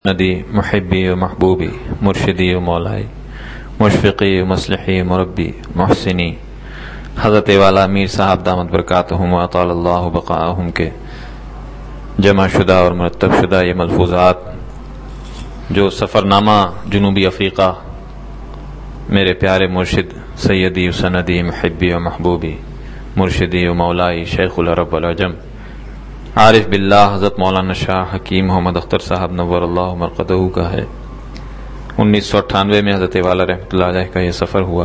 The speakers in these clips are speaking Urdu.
ندی محبی و محبوبی مرشدی و مولائی مشفقی و مصلحی مربی محسنی حضرت والا میر صاحب دامت برکاتہم و اطال اللہ بقاءہم کے جمع شدہ اور مرتب شدہ یہ ملفوظات جو سفر نامہ جنوبی افریقہ میرے پیارے مرشد سیدی و سندی محبی و محبوبی مرشدی و مولائی شیخ العرب والعجم عارف باللہ حضرت مولانا شاہ حکیم محمد اختر صاحب نور اللہ مرقدہ کا ہے۔ 1998 میں حضرت والا رحمۃ اللہ علیہ کا یہ سفر ہوا۔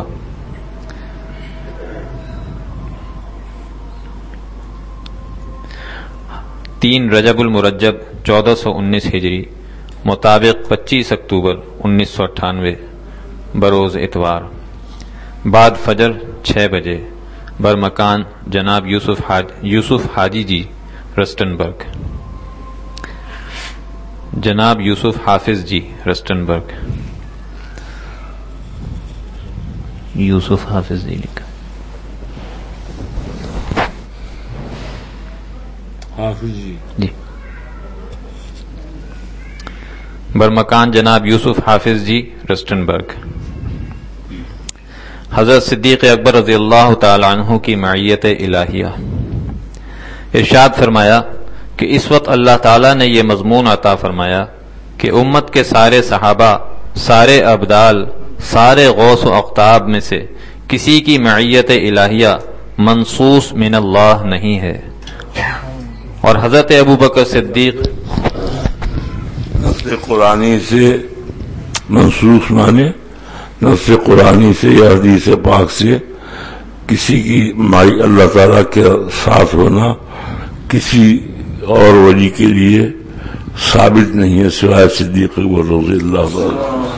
تین رجب المرجب 1419 ہجری مطابق 25 اکتوبر 1998 بروز اتوار بعد فجر 6 بجے برمکان جناب یوسف حاجی جی رسٹنبرگ، جناب یوسف حافظ جی رسٹنبرگ، یوسف حافظ جی لکھا، حافظ جی برمکان جناب یوسف حافظ جی رسٹنبرگ۔ حضرت صدیق اکبر رضی اللہ تعالی عنہ کی معیت الہیہ۔ ارشاد فرمایا کہ اس وقت اللہ تعالیٰ نے یہ مضمون عطا فرمایا کہ امت کے سارے صحابہ، سارے ابدال، سارے غوث و اقطاب میں سے کسی کی معیت الہیہ منصوص من اللہ نہیں ہے، اور حضرت ابوبکر صدیق نص قرآنی سے منصوص مانے نص قرآنی سے یا حدیث پاک سے کسی کی معی اللہ تعالیٰ کے ساتھ ہونا کسی اور ولی کے لیے ثابت نہیں ہے سوائے صدیق اکبر رضی اللہ عنہ۔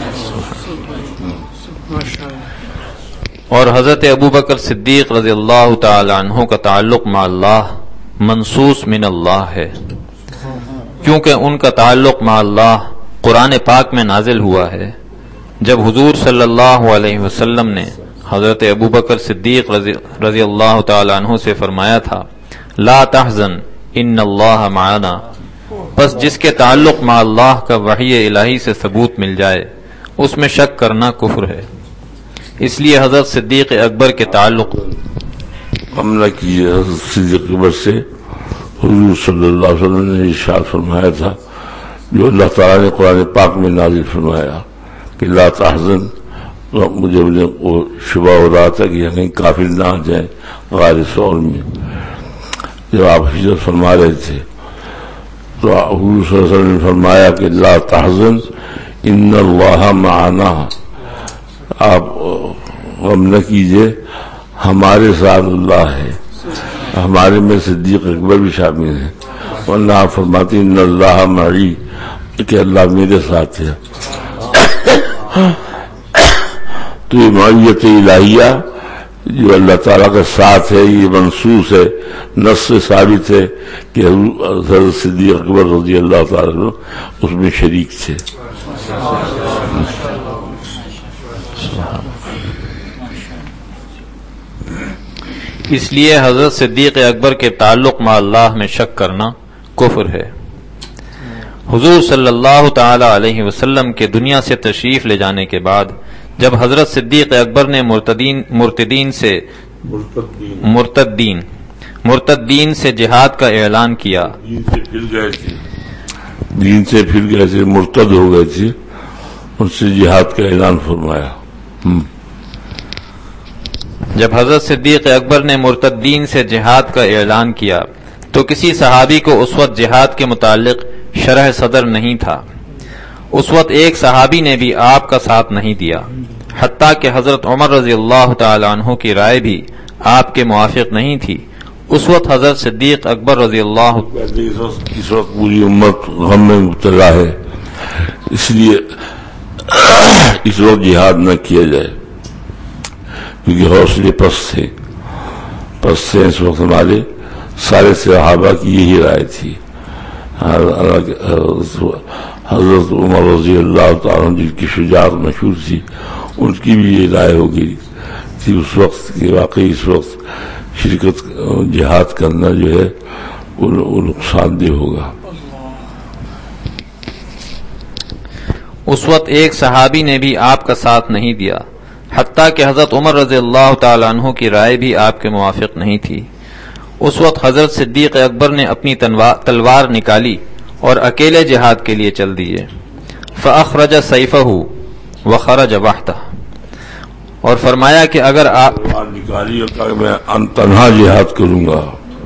اور حضرت ابوبکر صدیق رضی اللہ تعالی عنہ کا تعلق مع اللہ منصوص من اللہ ہے، کیونکہ ان کا تعلق مع اللہ قرآن پاک میں نازل ہوا ہے۔ جب حضور صلی اللہ علیہ وسلم نے حضرت ابوبکر صدیق رضی اللہ تعالی عنہ سے فرمایا تھا لا تحزن ان اللہ معنا، بس جس کے تعلق مع اللہ کا وحی الہی سے ثبوت مل جائے اس میں شک کرنا کفر ہے۔ اس لیے حضرت صدیق اکبر کے تعلق حملہ کیے حضرت صدیق اکبر سے حضور صلی اللہ علیہ وسلم نے ارشاد فرمایا تھا جو اللہ تعالیٰ نے قرآن پاک میں نازل فرمایا کہ لا تحزن، مجھے وہ شبہ ہو رہا تھا کہ کہیں کافر نہ آ جائیں غار ثور میں، جب آپ ہجرت فرما رہے تھے تو حضور صلی اللہ علیہ وسلم نے فرمایا کہ لا تحزن ان اللہ معنا، آپ غم نہ کیجئے ہمارے ساتھ اللہ ہے، ہمارے میں صدیق اکبر بھی شامل ہیں، ورنہ آپ فرماتے ان اللہ معی کہ اللہ میرے ساتھ ہے۔ تو یہ معیت الہیہ جو اللہ تعالیٰ کا ساتھ ہے یہ منصوص ہے، نص سے ثابت ہے کہ حضرت صدیق اکبر رضی اللہ تعالیٰ عنہ اس میں شریک تھے۔ اس لیے حضرت صدیق اکبر کے تعلق مع اللہ میں شک کرنا کفر ہے۔ حضور صلی اللہ تعالی علیہ وسلم کے دنیا سے تشریف لے جانے کے بعد جب حضرت صدیق اکبر نے مرتدین سے جہاد کا اعلان کیا، دین سے پھر گئے تھے، مرتد ہو گئے تھے، ان سے جہاد کا اعلان فرمایا۔ جب حضرت صدیق اکبر نے مرتدین سے جہاد کا اعلان کیا تو کسی صحابی کو اس وقت جہاد کے متعلق شرح صدر نہیں تھا۔ اس وقت ایک صحابی نے بھی آپ کا ساتھ نہیں دیا، حتیٰ کہ حضرت عمر رضی اللہ تعالی عنہ کی رائے بھی آپ کے موافق نہیں تھی۔ اس وقت حضرت صدیق اکبر رضی اللہ اس وقت پوری امت غم میں مبتلا ہے، اس لیے اس وقت جہاد نہ کیا جائے، کیونکہ حوصلے پست تھے اس وقت ہمارے سارے صحابہ کی یہی رائے تھی۔ حضرت عمر رضی اللہ تعالیٰ جن کی شجاعت مشہور تھی ان کی بھی یہ رائے ہو گئی تھی اس وقت کہ واقعی اس وقت شرکت جہاد کرنا جو ہے وہ نقصان دہ ہوگا۔ اس وقت ایک صحابی نے بھی آپ کا ساتھ نہیں دیا، حتیٰ کہ حضرت عمر رضی اللہ تعالیٰ عنہ کی رائے بھی آپ کے موافق نہیں تھی۔ اس وقت حضرت صدیق اکبر نے اپنی تلوار نکالی اور اکیلے جہاد کے لیے چل دیے۔ فأخرج سیفہ وخرج وحدہ، اور فرمایا کہ اگر آپ نکالی اور کہا کہ میں تنہا جہاد کروں گا،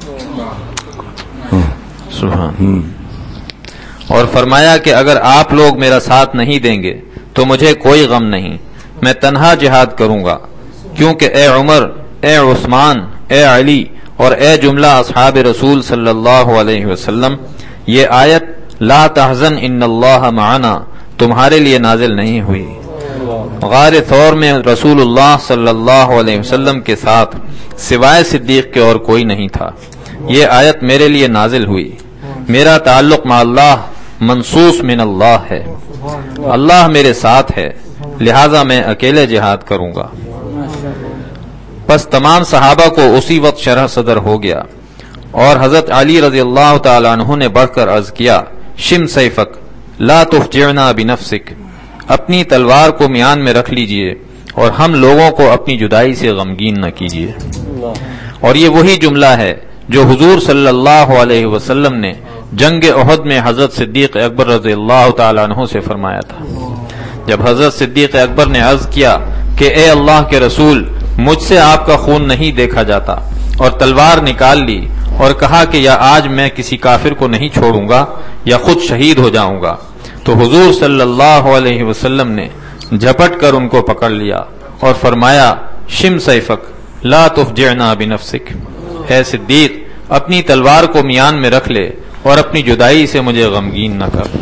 سبحان، اور فرمایا کہ اگر آپ لوگ میرا ساتھ نہیں دیں گے تو مجھے کوئی غم نہیں، میں تنہا جہاد کروں گا، کیونکہ اے عمر، اے عثمان، اے علی اور اے جملہ اصحاب رسول صلی اللہ علیہ وسلم، یہ آیت لا تحزن ان اللہ معنا تمہارے لیے نازل نہیں ہوئی۔ غار ثور میں رسول اللہ صلی اللہ علیہ وسلم کے ساتھ سوائے صدیق کے اور کوئی نہیں تھا۔ یہ آیت میرے لیے نازل ہوئی، میرا تعلق مع اللہ منصوص من اللہ ہے، اللہ میرے ساتھ ہے، لہذا میں اکیلے جہاد کروں گا۔ پس تمام صحابہ کو اسی وقت شرح صدر ہو گیا، اور حضرت علی رضی اللہ تعالی عنہ نے بڑھ کر عرض کیا، شم سیفک لا تفجعنا بنفسک، اپنی تلوار کو میان میں رکھ لیجئے اور ہم لوگوں کو اپنی جدائی سے غمگین نہ کیجئے۔ اور یہ وہی جملہ ہے جو حضور صلی اللہ علیہ وسلم نے جنگ احد میں حضرت صدیق اکبر رضی اللہ تعالی عنہ سے فرمایا تھا، جب حضرت صدیق اکبر نے عرض کیا کہ اے اللہ کے رسول، مجھ سے آپ کا خون نہیں دیکھا جاتا، اور تلوار نکال لی اور کہا کہ یا آج میں کسی کافر کو نہیں چھوڑوں گا یا خود شہید ہو جاؤں گا، تو حضور صلی اللہ علیہ وسلم نے جھپٹ کر ان کو پکڑ لیا اور فرمایا، شم سیفک لا تفجعنا بنفسک، اے صدیق اپنی تلوار کو میان میں رکھ لے اور اپنی جدائی سے مجھے غمگین نہ کر۔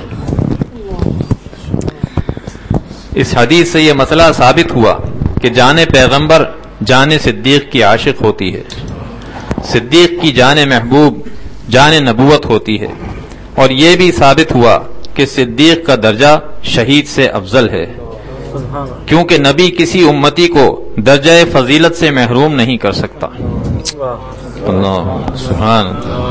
اس حدیث سے یہ مسئلہ ثابت ہوا کہ جان پیغمبر جان صدیق کی عاشق ہوتی ہے، صدیق کی جان محبوب جان نبوت ہوتی ہے، اور یہ بھی ثابت ہوا کہ صدیق کا درجہ شہید سے افضل ہے، کیونکہ نبی کسی امتی کو درجہ فضیلت سے محروم نہیں کر سکتا۔ اللہ سبحان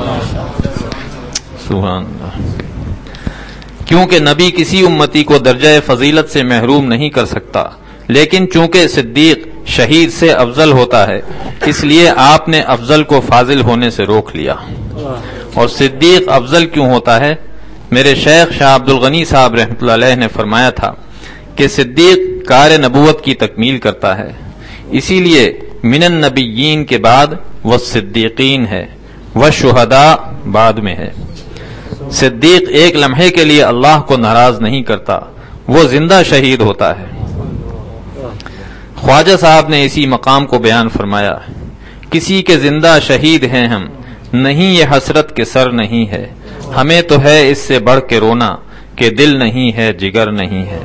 سبحان اللہ، کیونکہ نبی کسی امتی کو درجہ فضیلت سے محروم نہیں کر سکتا، لیکن چونکہ صدیق شہید سے افضل ہوتا ہے اس لیے آپ نے افضل کو فاضل ہونے سے روک لیا۔ اور صدیق افضل کیوں ہوتا ہے؟ میرے شیخ شاہ عبد الغنی صاحب رحمۃ اللہ علیہ نے فرمایا تھا کہ صدیق کار نبوت کی تکمیل کرتا ہے، اسی لیے من النبیین کے بعد والصدیقین ہے، والشہداء بعد میں ہے۔ صدیق ایک لمحے کے لیے اللہ کو ناراض نہیں کرتا، وہ زندہ شہید ہوتا ہے۔ خواجہ صاحب نے اسی مقام کو بیان فرمایا، کسی کے زندہ شہید ہیں ہم، نہیں یہ حسرت کے سر نہیں ہے، ہمیں تو ہے اس سے بڑھ کے رونا کہ دل نہیں ہے جگر نہیں ہے۔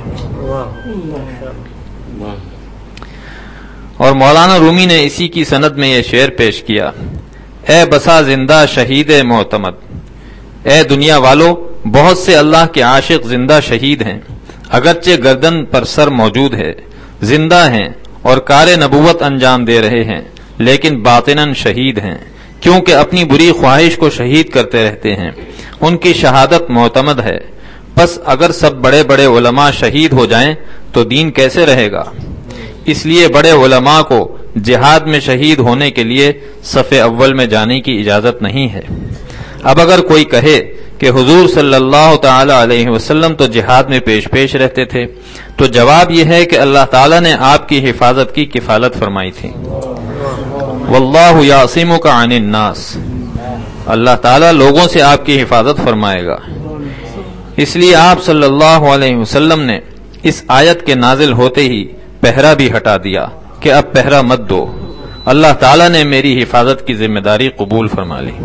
اور مولانا رومی نے اسی کی سند میں یہ شعر پیش کیا، اے بسا زندہ شہید معتمد، اے دنیا والو بہت سے اللہ کے عاشق زندہ شہید ہیں، اگرچہ گردن پر سر موجود ہے، زندہ ہیں اور کار نبوت انجام دے رہے ہیں، لیکن باطناً شہید ہیں، کیونکہ اپنی بری خواہش کو شہید کرتے رہتے ہیں، ان کی شہادت معتمد ہے۔ پس اگر سب بڑے بڑے علماء شہید ہو جائیں تو دین کیسے رہے گا؟ اس لیے بڑے علماء کو جہاد میں شہید ہونے کے لیے صف اول میں جانے کی اجازت نہیں ہے۔ اب اگر کوئی کہے کہ حضور صلی اللہ تعالی علیہ وسلم تو جہاد میں پیش رہتے تھے، تو جواب یہ ہے کہ اللہ تعالی نے آپ کی حفاظت کی کفالت فرمائی تھی، واللہ یعصمک عن الناس، اللہ تعالی لوگوں سے آپ کی حفاظت فرمائے گا۔ اس لیے آپ صلی اللہ علیہ وسلم نے اس آیت کے نازل ہوتے ہی پہرا بھی ہٹا دیا کہ اب پہرا مت دو، اللہ تعالی نے میری حفاظت کی ذمہ داری قبول فرما لی۔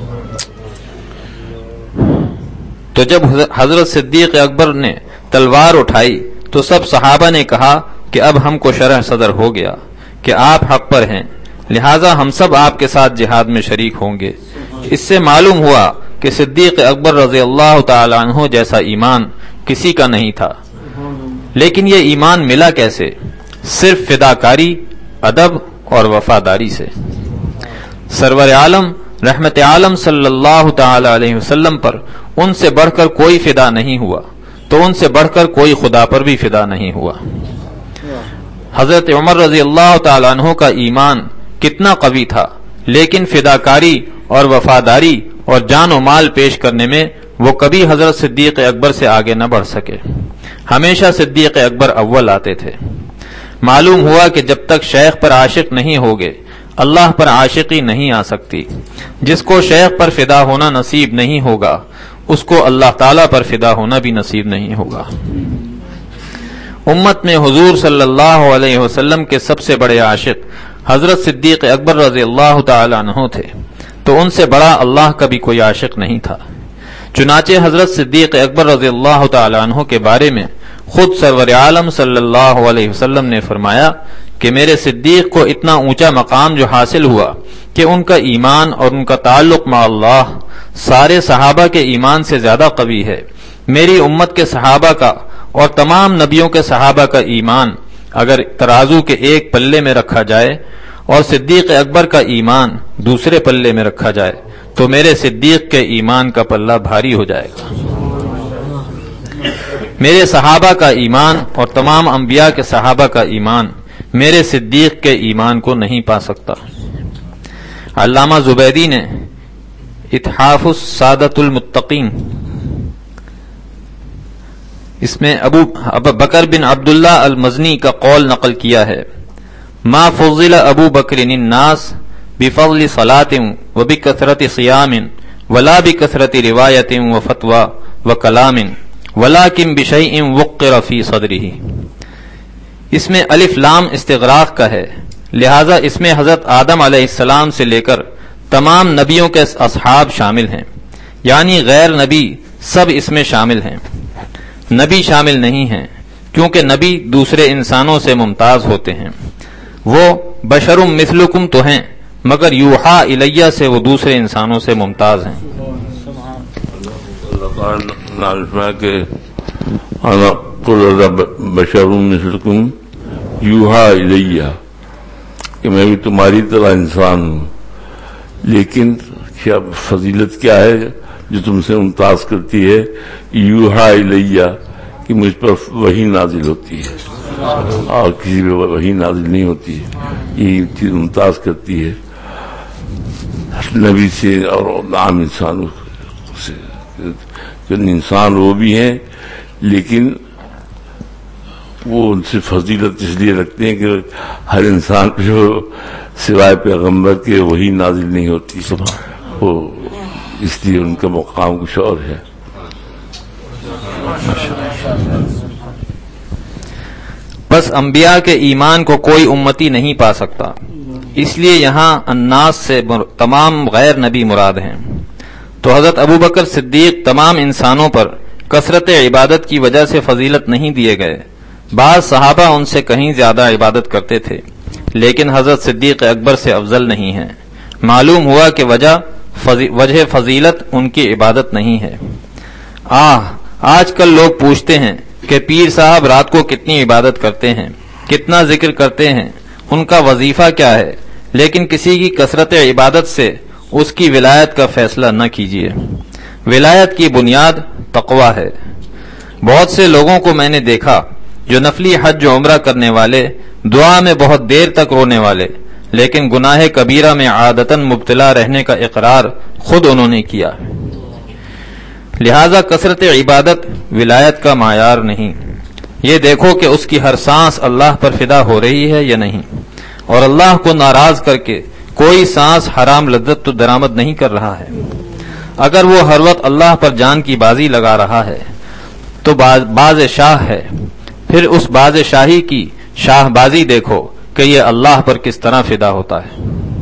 تو جب حضرت صدیق اکبر نے تلوار اٹھائی تو سب صحابہ نے کہا کہ اب ہم کو شرح صدر ہو گیا کہ آپ حق پر ہیں، لہٰذا ہم سب آپ کے ساتھ جہاد میں شریک ہوں گے۔ اس سے معلوم ہوا کہ صدیق اکبر رضی اللہ تعالی عنہ جیسا ایمان کسی کا نہیں تھا، لیکن یہ ایمان ملا کیسے؟ صرف فداکاری، ادب اور وفاداری سے۔ سرور عالم رحمت عالم صلی اللہ تعالی علیہ وسلم پر ان سے بڑھ کر کوئی فدا نہیں ہوا، تو ان سے بڑھ کر کوئی خدا پر بھی فدا نہیں ہوا۔ حضرت عمر رضی اللہ تعالیٰ عنہ کا ایمان کتنا قوی تھا، لیکن فداکاری اور وفاداری اور جان و مال پیش کرنے میں وہ کبھی حضرت صدیق اکبر سے آگے نہ بڑھ سکے۔ ہمیشہ صدیق اکبر اول آتے تھے۔ معلوم ہوا کہ جب تک شیخ پر عاشق نہیں ہوگے اللہ پر عاشقی نہیں آ سکتی۔ جس کو شیخ پر فدا ہونا نصیب نہیں ہوگا اس کو اللہ تعالیٰ پر فدا ہونا بھی نصیب نہیں ہوگا۔ امت میں حضور صلی اللہ علیہ وسلم کے سب سے بڑے عاشق حضرت صدیق اکبر رضی اللہ تعالی عنہ تھے، تو ان سے بڑا اللہ کا بھی کوئی عاشق نہیں تھا۔ چنانچہ حضرت صدیق اکبر رضی اللہ تعالی عنہ کے بارے میں خود سرور عالم صلی اللہ علیہ وسلم نے فرمایا کہ میرے صدیق کو اتنا اونچا مقام جو حاصل ہوا کہ ان کا ایمان اور ان کا تعلق مع اللہ سارے صحابہ کے ایمان سے زیادہ قوی ہے۔ میری امت کے صحابہ کا اور تمام نبیوں کے صحابہ کا ایمان اگر ترازو کے ایک پلے میں رکھا جائے اور صدیق اکبر کا ایمان دوسرے پلے میں رکھا جائے تو میرے صدیق کے ایمان کا پلہ بھاری ہو جائے گا۔ میرے صحابہ کا ایمان اور تمام انبیاء کے صحابہ کا ایمان میرے صدیق کے ایمان کو نہیں پا سکتا۔ علامہ زبیدی نے اتحاف السادۃ المتقین اس میں ابو بکر بن عبداللہ المزنی کا قول نقل کیا ہے، ما فضل ابو بکر الناس بفضل صلاة وبکثرت صیام ولا بکثرت روایت وفتوى وکلام ولكن بشیء وقر فی صدرہ۔ اس میں الف لام استغراق کا ہے، لہذا اس میں حضرت آدم علیہ السلام سے لے کر تمام نبیوں کے اصحاب شامل ہیں، یعنی غیر نبی سب اس میں شامل ہیں۔ نبی شامل نہیں ہیں کیونکہ نبی دوسرے انسانوں سے ممتاز ہوتے ہیں، وہ بشر مثلکم تو ہیں مگر یوحا الیہ سے وہ دوسرے انسانوں سے ممتاز ہیں۔ بشر مثلکم یوحا الیہ کہ میں بھی تمہاری طرح انسان ہوں، لیکن کیا فضیلت کیا ہے جو تم سے ممتاز کرتی ہے؟ یوحا الیہ کہ مجھ پر وحی نازل ہوتی ہے اور کسی پہ وحی نازل نہیں ہوتی ہے، یہی چیز ممتاز کرتی ہے نبی سے اور عام انسانوں سے۔ انسان وہ بھی ہیں لیکن وہ ان سے فضیلت اس لیے رکھتے ہیں کہ ہر انسان پہ جو سوائے پیغمبر کے وہی نازل نہیں ہوتی، وہ اس لیے ان کا مقام کچھ اور ہے۔ بس انبیاء کے ایمان کو کوئی امتی نہیں پا سکتا، اس لیے یہاں الناس سے تمام غیر نبی مراد ہیں۔ تو حضرت ابو بکر صدیق تمام انسانوں پر کثرت عبادت کی وجہ سے فضیلت نہیں دیے گئے، بعض صحابہ ان سے کہیں زیادہ عبادت کرتے تھے لیکن حضرت صدیق اکبر سے افضل نہیں ہیں۔ معلوم ہوا کہ وجہ فضیلت ان کی عبادت نہیں ہے۔ آج کل لوگ پوچھتے ہیں کہ پیر صاحب رات کو کتنی عبادت کرتے ہیں، کتنا ذکر کرتے ہیں، ان کا وظیفہ کیا ہے، لیکن کسی کی کثرت عبادت سے اس کی ولایت کا فیصلہ نہ کیجیے۔ ولایت کی بنیاد تقوی ہے۔ بہت سے لوگوں کو میں نے دیکھا جو نفلی حج و عمرہ کرنے والے، دعا میں بہت دیر تک رونے والے، لیکن گناہ کبیرہ میں عادتاً مبتلا رہنے کا اقرار خود انہوں نے کیا۔ لہذا کثرت عبادت ولایت کا معیار نہیں، یہ دیکھو کہ اس کی ہر سانس اللہ پر فدا ہو رہی ہے یا نہیں، اور اللہ کو ناراض کر کے کوئی سانس حرام لذت تو درآمد نہیں کر رہا ہے۔ اگر وہ ہر وقت اللہ پر جان کی بازی لگا رہا ہے تو باز شاہ ہے، پھر اس باز شاہی کی شاہ بازی دیکھو کہ یہ اللہ پر کس طرح فدا ہوتا ہے۔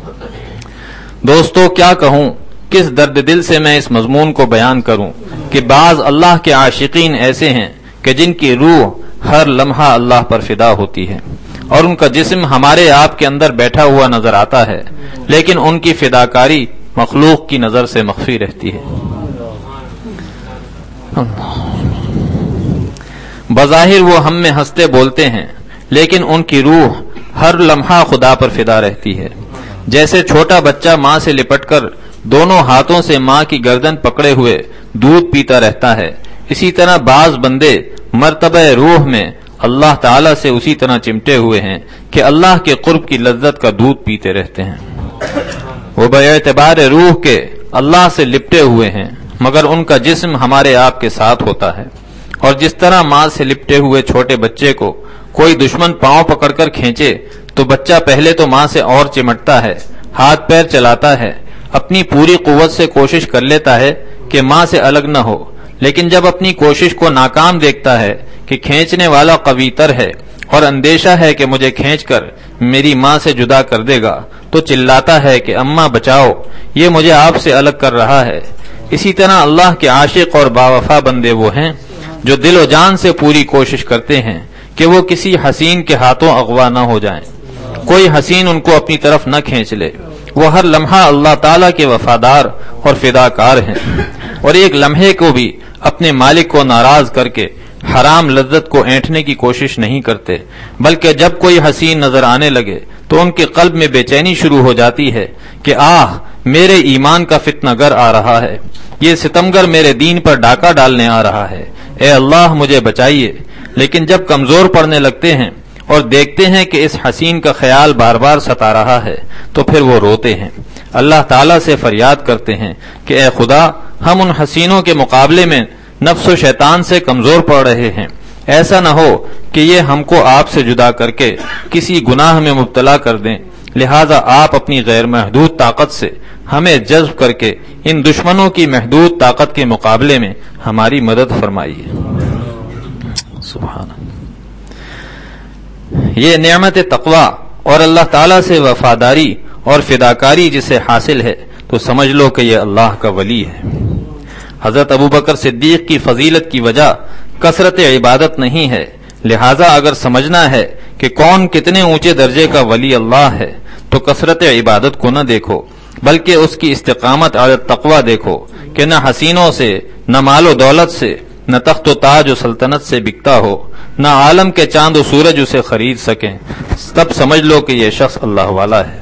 دوستو کیا کہوں، کس درد دل سے میں اس مضمون کو بیان کروں کہ بعض اللہ کے عاشقین ایسے ہیں کہ جن کی روح ہر لمحہ اللہ پر فدا ہوتی ہے اور ان کا جسم ہمارے آپ کے اندر بیٹھا ہوا نظر آتا ہے، لیکن ان کی فداکاری مخلوق کی نظر سے مخفی رہتی ہے۔ بظاہر وہ ہم میں ہنستے بولتے ہیں لیکن ان کی روح ہر لمحہ خدا پر فدا رہتی ہے۔ جیسے چھوٹا بچہ ماں سے لپٹ کر دونوں ہاتھوں سے ماں کی گردن پکڑے ہوئے دودھ پیتا رہتا ہے، اسی طرح بعض بندے مرتبہ روح میں اللہ تعالی سے اسی طرح چمٹے ہوئے ہیں کہ اللہ کے قرب کی لذت کا دودھ پیتے رہتے ہیں. وہ باعتبار روح کے اللہ سے لپٹے ہوئے ہیں، مگر ان کا جسم ہمارے آپ کے ساتھ ہوتا ہے. اور جس طرح ماں سے لپٹے ہوئے چھوٹے بچے کو کوئی دشمن پاؤں پکڑ کر کھینچے تو بچہ پہلے تو ماں سے اور چمٹتا ہے، ہاتھ پیر چلاتا ہے، اپنی پوری قوت سے کوشش کر لیتا ہے کہ ماں سے الگ نہ ہو، لیکن جب اپنی کوشش کو ناکام دیکھتا ہے کہ کھینچنے والا قوی تر ہے اور اندیشہ ہے کہ مجھے کھینچ کر میری ماں سے جدا کر دے گا، تو چلاتا ہے کہ اماں بچاؤ، یہ مجھے آپ سے الگ کر رہا ہے. اسی طرح اللہ کے عاشق اور باوفا بندے وہ ہیں جو دل و جان سے پوری کوشش کرتے ہیں کہ وہ کسی حسین کے ہاتھوں اغوا نہ ہو جائیں، کوئی حسین ان کو اپنی طرف نہ کھینچ لے. وہ ہر لمحہ اللہ تعالیٰ کے وفادار اور فداکار ہیں، اور ایک لمحے کو بھی اپنے مالک کو ناراض کر کے حرام لذت کو اینٹھنے کی کوشش نہیں کرتے، بلکہ جب کوئی حسین نظر آنے لگے تو ان کے قلب میں بے چینی شروع ہو جاتی ہے کہ آہ میرے ایمان کا فتنہ گر آ رہا ہے، یہ ستمگر میرے دین پر ڈاکہ ڈالنے آ رہا ہے، اے اللہ مجھے بچائیے. لیکن جب کمزور پڑنے لگتے ہیں اور دیکھتے ہیں کہ اس حسین کا خیال بار بار ستا رہا ہے تو پھر وہ روتے ہیں، اللہ تعالیٰ سے فریاد کرتے ہیں کہ اے خدا، ہم ان حسینوں کے مقابلے میں نفس و شیطان سے کمزور پڑ رہے ہیں، ایسا نہ ہو کہ یہ ہم کو آپ سے جدا کر کے کسی گناہ میں مبتلا کر دیں، لہذا آپ اپنی غیر محدود طاقت سے ہمیں جذب کر کے ان دشمنوں کی محدود طاقت کے مقابلے میں ہماری مدد فرمائیے. سبحان اللہ. یہ نعمت تقوی اور اللہ تعالیٰ سے وفاداری اور فداکاری جسے حاصل ہے تو سمجھ لو کہ یہ اللہ کا ولی ہے. حضرت ابوبکر صدیق کی فضیلت کی وجہ کثرت عبادت نہیں ہے، لہذا اگر سمجھنا ہے کہ کون کتنے اونچے درجے کا ولی اللہ ہے تو کثرت عبادت کو نہ دیکھو، بلکہ اس کی استقامت علی التقوی دیکھو کہ نہ حسینوں سے، نہ مال و دولت سے، نہ تخت و تاج و سلطنت سے بکتا ہو، نہ عالم کے چاند و سورج اسے خرید سکیں. تب سمجھ لو کہ یہ شخص اللہ والا ہے.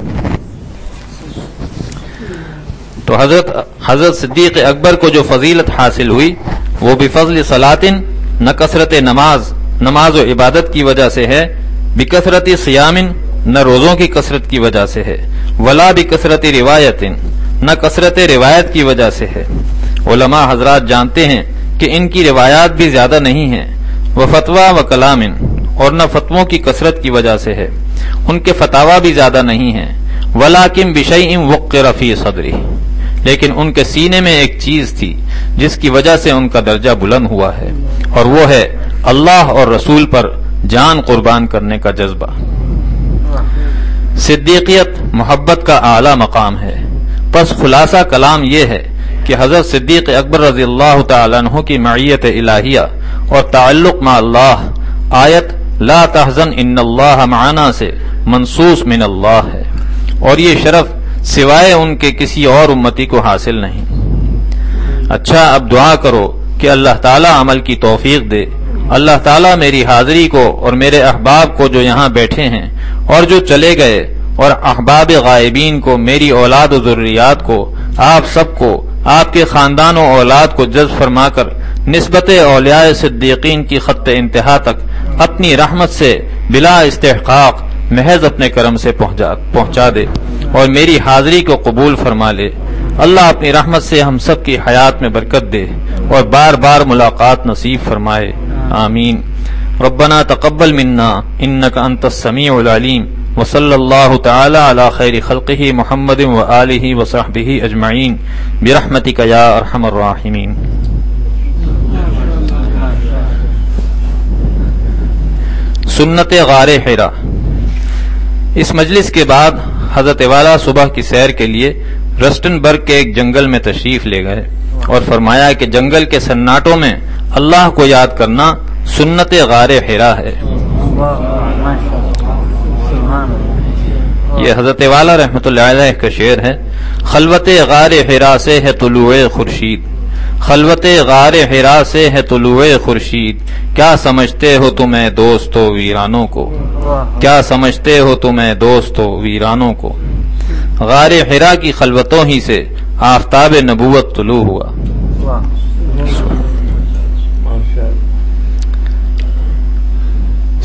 تو حضرت صدیق اکبر کو جو فضیلت حاصل ہوئی وہ بفضل صلاۃ، نہ کثرت نماز و عبادت کی وجہ سے ہے، بکثرت صیام، نہ روزوں کی کثرت کی وجہ سے ہے، ولا بکثرت روایت، نہ کثرت روایت کی وجہ سے ہے. علماء حضرات جانتے ہیں کہ ان کی روایات بھی زیادہ نہیں ہیں، وہ فتویٰ و کلام، اور نہ فتووں کی کثرت کی وجہ سے ہے، ان کے فتاوی بھی زیادہ نہیں ہیں. ولاکن بشیء وقر فی صدری، لیکن ان کے سینے میں ایک چیز تھی جس کی وجہ سے ان کا درجہ بلند ہوا ہے، اور وہ ہے اللہ اور رسول پر جان قربان کرنے کا جذبہ. صدیقیت محبت کا اعلیٰ مقام ہے. پس خلاصہ کلام یہ ہے کہ حضرت صدیق اکبر رضی اللہ تعالیٰ عنہ کی معیت الہیہ اور تعلق مع اللہ آیت لا تحزن ان اللہ معنا سے منصوص من اللہ ہے، اور یہ شرف سوائے ان کے کسی اور امتی کو حاصل نہیں. اچھا اب دعا کرو کہ اللہ تعالیٰ عمل کی توفیق دے. اللہ تعالیٰ میری حاضری کو اور میرے احباب کو جو یہاں بیٹھے ہیں اور جو چلے گئے، اور احباب غائبین کو، میری اولاد و ذریات کو، آپ سب کو، آپ کے خاندان و اولاد کو جذب فرما کر نسبت اولیاء صدیقین کی خط انتہا تک اپنی رحمت سے بلا استحقاق محض اپنے کرم سے پہنچا دے، اور میری حاضری کو قبول فرما لے. اللہ اپنی رحمت سے ہم سب کی حیات میں برکت دے اور بار بار ملاقات نصیب فرمائے. آمین. ربنا تقبل منا انك انت السميع العليم، وصلى الله تعالى على خير خلقه محمد وآله وصحبه اجمعين برحمتك يا ارحم الراحمين. سنت غار حرا. اس مجلس کے بعد حضرت والا صبح کی سیر کے لیے رسٹنبرگ کے ایک جنگل میں تشریف لے گئے اور فرمایا کہ جنگل کے سناٹوں میں اللہ کو یاد کرنا سنت غار حرا ہے. یہ حضرت والا رحمۃ اللہ علیہ کا شعر ہے. خلوت غار حرا سے ہے طلوع خورشید، خلوت غار حرا سے ہے طلوع خورشید، کیا سمجھتے ہو تمہیں دوستو ویرانوں کو، کیا سمجھتے ہو تمہیں دوستو ویرانوں کو. غار حرا کی خلوتوں ہی سے آفتاب نبوت طلوع ہوا.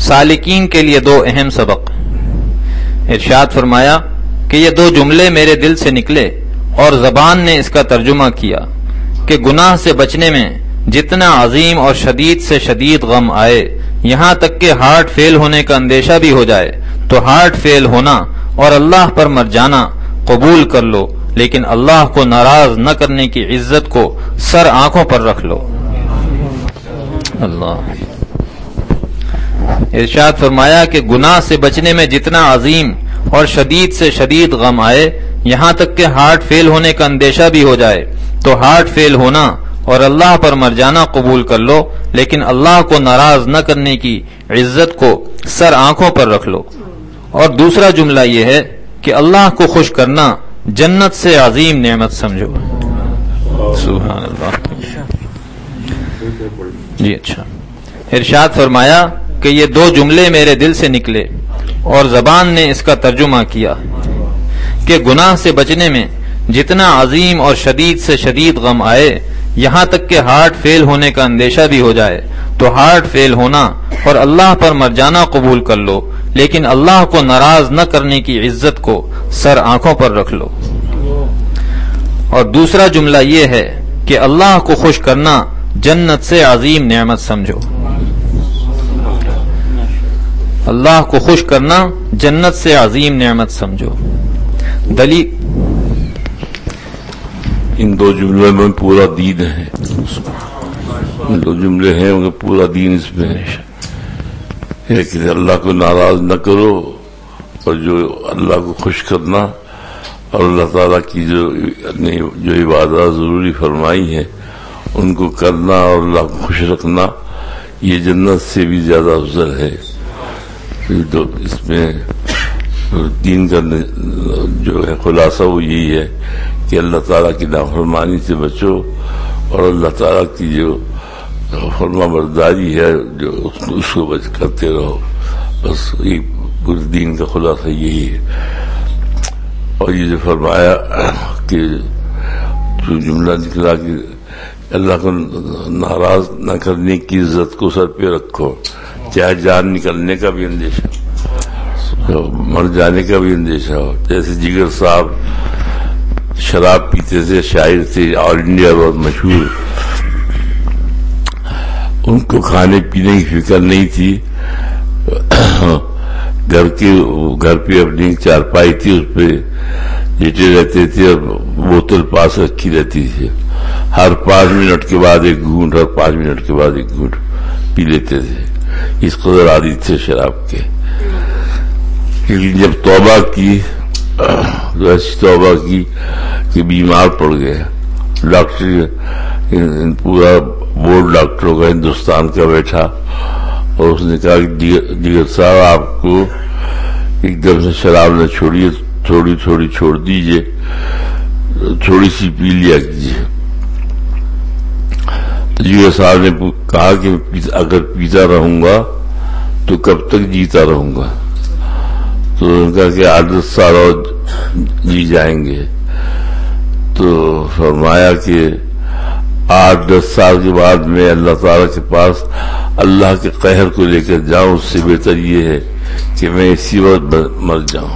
سالکین کے لیے دو اہم سبق۔ ارشاد فرمایا کہ یہ دو جملے میرے دل سے نکلے اور زبان نے اس کا ترجمہ کیا کہ گناہ سے بچنے میں جتنا عظیم اور شدید سے شدید غم آئے، یہاں تک کہ ہارٹ فیل ہونے کا اندیشہ بھی ہو جائے تو ہارٹ فیل ہونا اور اللہ پر مر جانا قبول کر لو، لیکن اللہ کو ناراض نہ کرنے کی عزت کو سر آنکھوں پر رکھ لو۔ اللہ ارشاد فرمایا کہ گناہ سے بچنے میں جتنا عظیم اور شدید سے شدید غم آئے، یہاں تک کہ ہارٹ فیل ہونے کا اندیشہ بھی ہو جائے تو ہارٹ فیل ہونا اور اللہ پر مر جانا قبول کر لو، لیکن اللہ کو ناراض نہ کرنے کی عزت کو سر آنکھوں پر رکھ لو۔ اور دوسرا جملہ یہ ہے کہ اللہ کو خوش کرنا جنت سے عظیم نعمت سمجھو۔ سبحان اللہ۔ جی اچھا، ارشاد فرمایا کہ یہ دو جملے میرے دل سے نکلے اور زبان نے اس کا ترجمہ کیا کہ گناہ سے بچنے میں جتنا عظیم اور شدید سے شدید غم آئے، یہاں تک کہ ہارٹ فیل ہونے کا اندیشہ بھی ہو جائے تو ہارٹ فیل ہونا اور اللہ پر مر جانا قبول کر لو، لیکن اللہ کو ناراض نہ کرنے کی عزت کو سر آنکھوں پر رکھ لو۔ اور دوسرا جملہ یہ ہے کہ اللہ کو خوش کرنا جنت سے عظیم نعمت سمجھو۔ اللہ کو خوش کرنا جنت سے عظیم نعمت سمجھو۔ دلیل ان دو جملوں میں پورا دین ہے، ان دو جملے ہیں ان کا پورا دین اس میں ہے کہ اللہ کو ناراض نہ کرو، اور جو اللہ کو خوش کرنا اور اللہ تعالیٰ کی جو عبادات ضروری فرمائی ہیں ان کو کرنا اور اللہ کو خوش رکھنا، یہ جنت سے بھی زیادہ افضل ہے۔ تو اس میں دین کا جو ہے خلاصہ وہ یہی ہے کہ اللہ تعالیٰ کی نافرمانی سے بچو اور اللہ تعالیٰ کی جو فرما برداری ہے جو اس کو بچ کرتے رہو، بس یہ پورے دین کا خلاصہ یہی ہے۔ اور یہ جو فرمایا کہ جو جملہ نکلا کہ اللہ کو ناراض نہ کرنے کی عزت کو سر پہ رکھو، چاہے جان نکلنے کا بھی اندیشہ ہو، مر جانے کا بھی اندیشہ ہو۔ جیسے جگر صاحب شراب پیتے تھے، شاعر تھے، آل انڈیا بہت مشہور، ان کو کھانے پینے کی فکر نہیں تھی، گھر پہ اپنی چارپائی تھی اس پہ لیٹے رہتے تھے اور بوتل پاس رکھی رہتی تھی، ہر 5 منٹ کے بعد ایک گھونٹ، ہر 5 منٹ کے بعد ایک گھونٹ پی لیتے تھے، اس قدر عادی تھے شراب کے۔ لیکن جب توبہ کی تو ایسی توبہ کی کہ بیمار پڑ گئے، ڈاکٹر پورا بورڈ ڈاکٹروں کا ہندوستان کا بیٹھا اور اس نے کہا کہ جگر صاحب آپ کو ایک دم سے شراب نہ چھوڑیے، تھوڑی تھوڑی چھوڑ دیجئے، تھوڑی سی پی لیا کیجیے۔ تو جگر صاحب نے کہا کہ اگر پیتا رہوں گا تو کب تک جیتا رہوں گا؟ تو انہوں نے کہا کہ 8-10 سال اور جی جائیں گے۔ تو فرمایا کہ 8-10 سال کے بعد میں اللہ تعالیٰ کے پاس اللہ کے قہر کو لے کر جاؤں، اس سے بہتر یہ ہے کہ میں اسی وقت مر جاؤں۔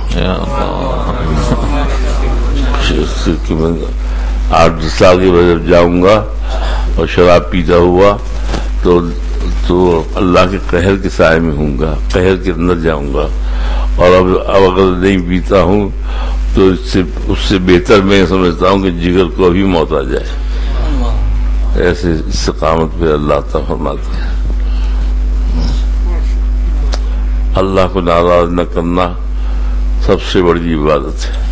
8-10 سال کے بعد جب جاؤں گا اور شراب پیتا ہوا تو اللہ کے قہر کے سائے میں ہوں گا، قہر کے اندر جاؤں گا، اور اب اگر نہیں پیتا ہوں تو اس سے بہتر میں سمجھتا ہوں کہ جگر کو ابھی موت آ جائے۔ ایسے استقامت پہ اللہ تعالیٰ فرماتے ہیں۔ اللہ کو ناراض نہ کرنا سب سے بڑی عبادت ہے۔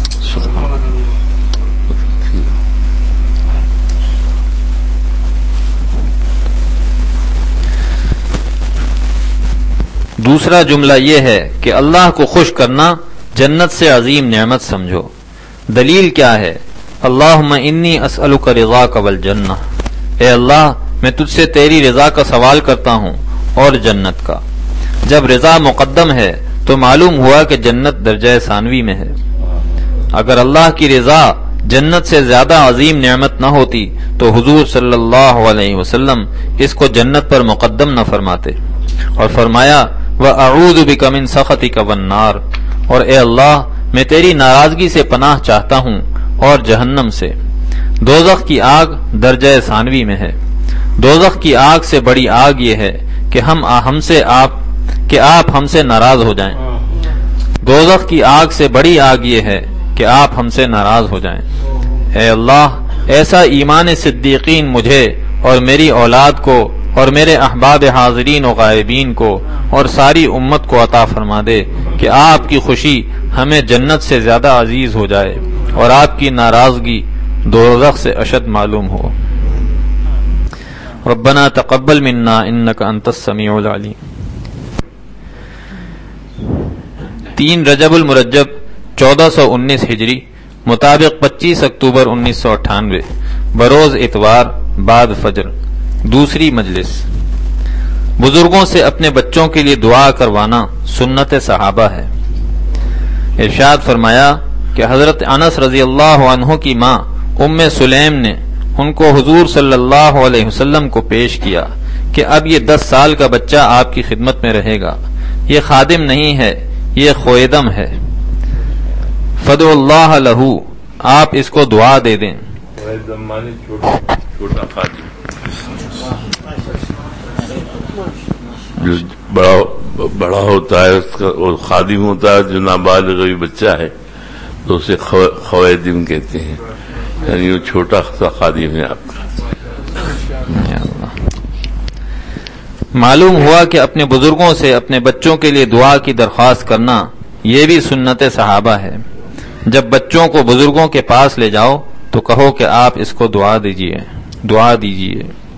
دوسرا جملہ یہ ہے کہ اللہ کو خوش کرنا جنت سے عظیم نعمت سمجھو۔ دلیل کیا ہے؟ اللہم انی اسألک رضاک والجنہ، اے اللہ میں تجھ سے تیری رضا کا سوال کرتا ہوں اور جنت کا۔ جب رضا مقدم ہے تو معلوم ہوا کہ جنت درجہ ثانوی میں ہے۔ اگر اللہ کی رضا جنت سے زیادہ عظیم نعمت نہ ہوتی تو حضور صلی اللہ علیہ وسلم اس کو جنت پر مقدم نہ فرماتے، اور فرمایا وَأَعُوذُ بِكَ مِن سَخَطِكَ وَالنَّارِ، اور اے اللہ میں تیری ناراضگی سے پناہ چاہتا ہوں اور جہنم سے۔ دوزخ کی آگ درجہ ثانوی میں ہے۔ دوزخ کی آگ سے بڑی آگ یہ ہے کہ آپ ہم سے ناراض ہو جائیں۔ دوزخ کی آگ سے بڑی آگ یہ ہے کہ آپ ہم سے ناراض ہو جائیں۔ اے اللہ ایسا ایمان صدیقین مجھے اور میری اولاد کو اور میرے احباب حاضرین و غائبین کو اور ساری امت کو عطا فرما دے کہ آپ کی خوشی ہمیں جنت سے زیادہ عزیز ہو جائے اور آپ کی ناراضگی دوزخ سے اشد معلوم ہو۔ ربنا تقبل منا انک انت السمیع العلیم۔ 3 رجب المرجب 1419 ہجری مطابق 25 اکتوبر 1998 بروز اتوار بعد فجر، دوسری مجلس۔ بزرگوں سے اپنے بچوں کے لیے دعا کروانا سنت صحابہ ہے۔ ارشاد فرمایا کہ حضرت انس رضی اللہ عنہ کی ماں ام سلیم نے ان کو حضور صلی اللہ علیہ وسلم کو پیش کیا کہ اب یہ 10 سال کا بچہ آپ کی خدمت میں رہے گا، یہ خادم نہیں ہے، یہ خویدم ہے، فدعوا اللہ لہو، آپ اس کو دعا دے دیں۔ چھوٹا خادم جو بڑا ہوتا ہے اس کا اور خادم ہوتا ہے جو نابالغ بچہ ہے تو اسے خویدم کہتے ہیں، یعنی وہ چھوٹا سا خادم ہے آپ کا۔ معلوم ہوا کہ اپنے بزرگوں سے اپنے بچوں کے لیے دعا کی درخواست کرنا یہ بھی سنت صحابہ ہے۔ جب بچوں کو بزرگوں کے پاس لے جاؤ تو کہو کہ آپ اس کو دعا دیجیے۔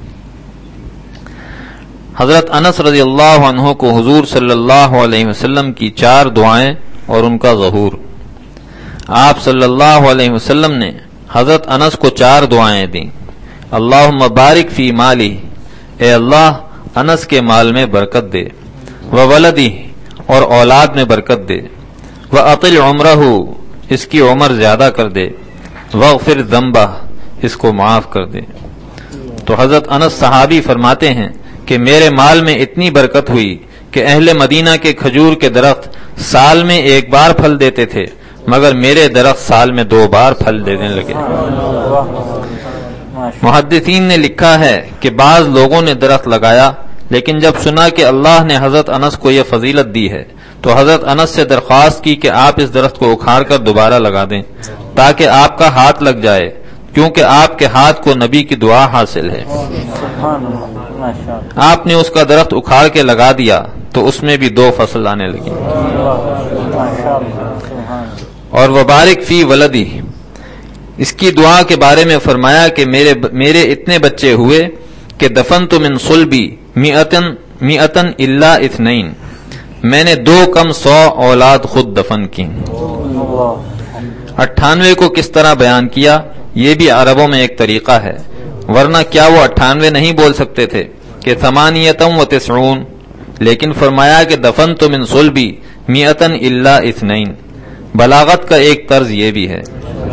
حضرت انس رضی اللہ عنہ کو حضور صلی اللہ علیہ وسلم کی 4 دعائیں اور ان کا ظہور۔ آپ صلی اللہ علیہ وسلم نے حضرت انس کو 4 دعائیں دیں۔ اللہم بارک فی مالی، اے اللہ انس کے مال میں برکت دے، وولدی، اور اولاد میں برکت دے، واطل عمرہ، اس کی عمر زیادہ کر دے، واغفر ذنبہ، اس کو معاف کر دے۔ تو حضرت انس صحابی فرماتے ہیں کہ میرے مال میں اتنی برکت ہوئی کہ اہل مدینہ کے کھجور کے درخت سال میں 1 بار پھل دیتے تھے، مگر میرے درخت سال میں 2 بار پھل دینے لگے۔ محدثین نے لکھا ہے کہ بعض لوگوں نے درخت لگایا، لیکن جب سنا کہ اللہ نے حضرت انس کو یہ فضیلت دی ہے تو حضرت انس سے درخواست کی کہ آپ اس درخت کو اکھاڑ کر دوبارہ لگا دیں تاکہ آپ کا ہاتھ لگ جائے، کیونکہ آپ کے ہاتھ کو نبی کی دعا حاصل ہے۔ آپ نے اس کا درخت اکھاڑ کے لگا دیا تو اس میں بھی 2 فصل آنے لگی۔ اور وبارک فی ولدی، اس کی دعا کے بارے میں فرمایا کہ میرے اتنے بچے ہوئے کہ دفنت من صلبی مئتن الا 2، میں نے 2 کم 100 اولاد خود دفن کی۔ 98 کو کس طرح بیان کیا یہ بھی عربوں میں ایک طریقہ ہے، ورنہ کیا وہ 98 نہیں بول سکتے تھے کہ 98، لیکن فرمایا کہ دفنت من صلبی مئتن الا 2۔ بلاغت کا ایک طرز یہ بھی ہے۔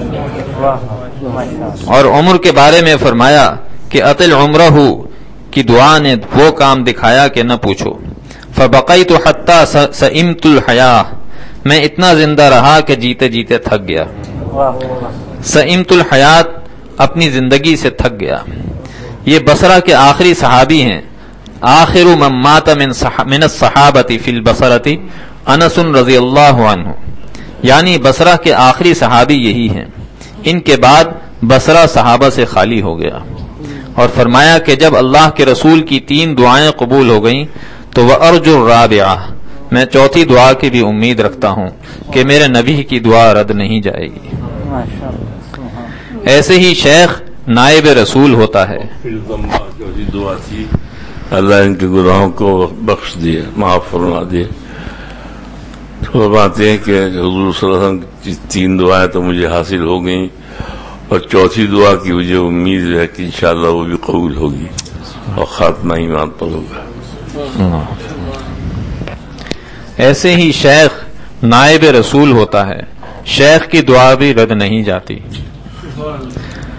اور عمر کے بارے میں فرمایا کہ اطل عمرہ کی دعا نے وہ کام دکھایا کہ نہ پوچھو۔ فبقیت حتی سئمت الحیاۃ، میں اتنا زندہ رہا کہ جیتے جیتے تھک گیا۔ سئمت الحیاۃ، اپنی زندگی سے تھک گیا۔ یہ بصرہ کے آخری صحابی ہیں۔ آخر من مات من الصحابۃ فی البصرۃ انس رضی اللہ عنہ، یعنی بصرہ کے آخری صحابی یہی ہیں۔ ان کے بعد بصرہ صحابہ سے خالی ہو گیا۔ اور فرمایا کہ جب اللہ کے رسول کی 3 دعائیں قبول ہو گئیں تو وَأَرْجُو الرَّابِعَةَ، میں 4تھی دعا کی بھی امید رکھتا ہوں کہ میرے نبی کی دعا رد نہیں جائے گی۔ ایسے ہی شیخ نائب رسول ہوتا ہے۔ دعا تھی اللہ ان کے گناہوں کو بخش دیے، معاف فرما دیے۔ فرماتے ہیں کہ حضور صلی اللہ علیہ وسلم کی 3 دعائیں تو مجھے حاصل ہو گئیں، اور 4تھی دعا کی مجھے امید ہے کہ انشاءاللہ وہ بھی قبول ہوگی اور خاتمہ ایمان پر ہوگا۔ ایسے ہی شیخ نائب رسول ہوتا ہے، شیخ کی دعا بھی رد نہیں جاتی۔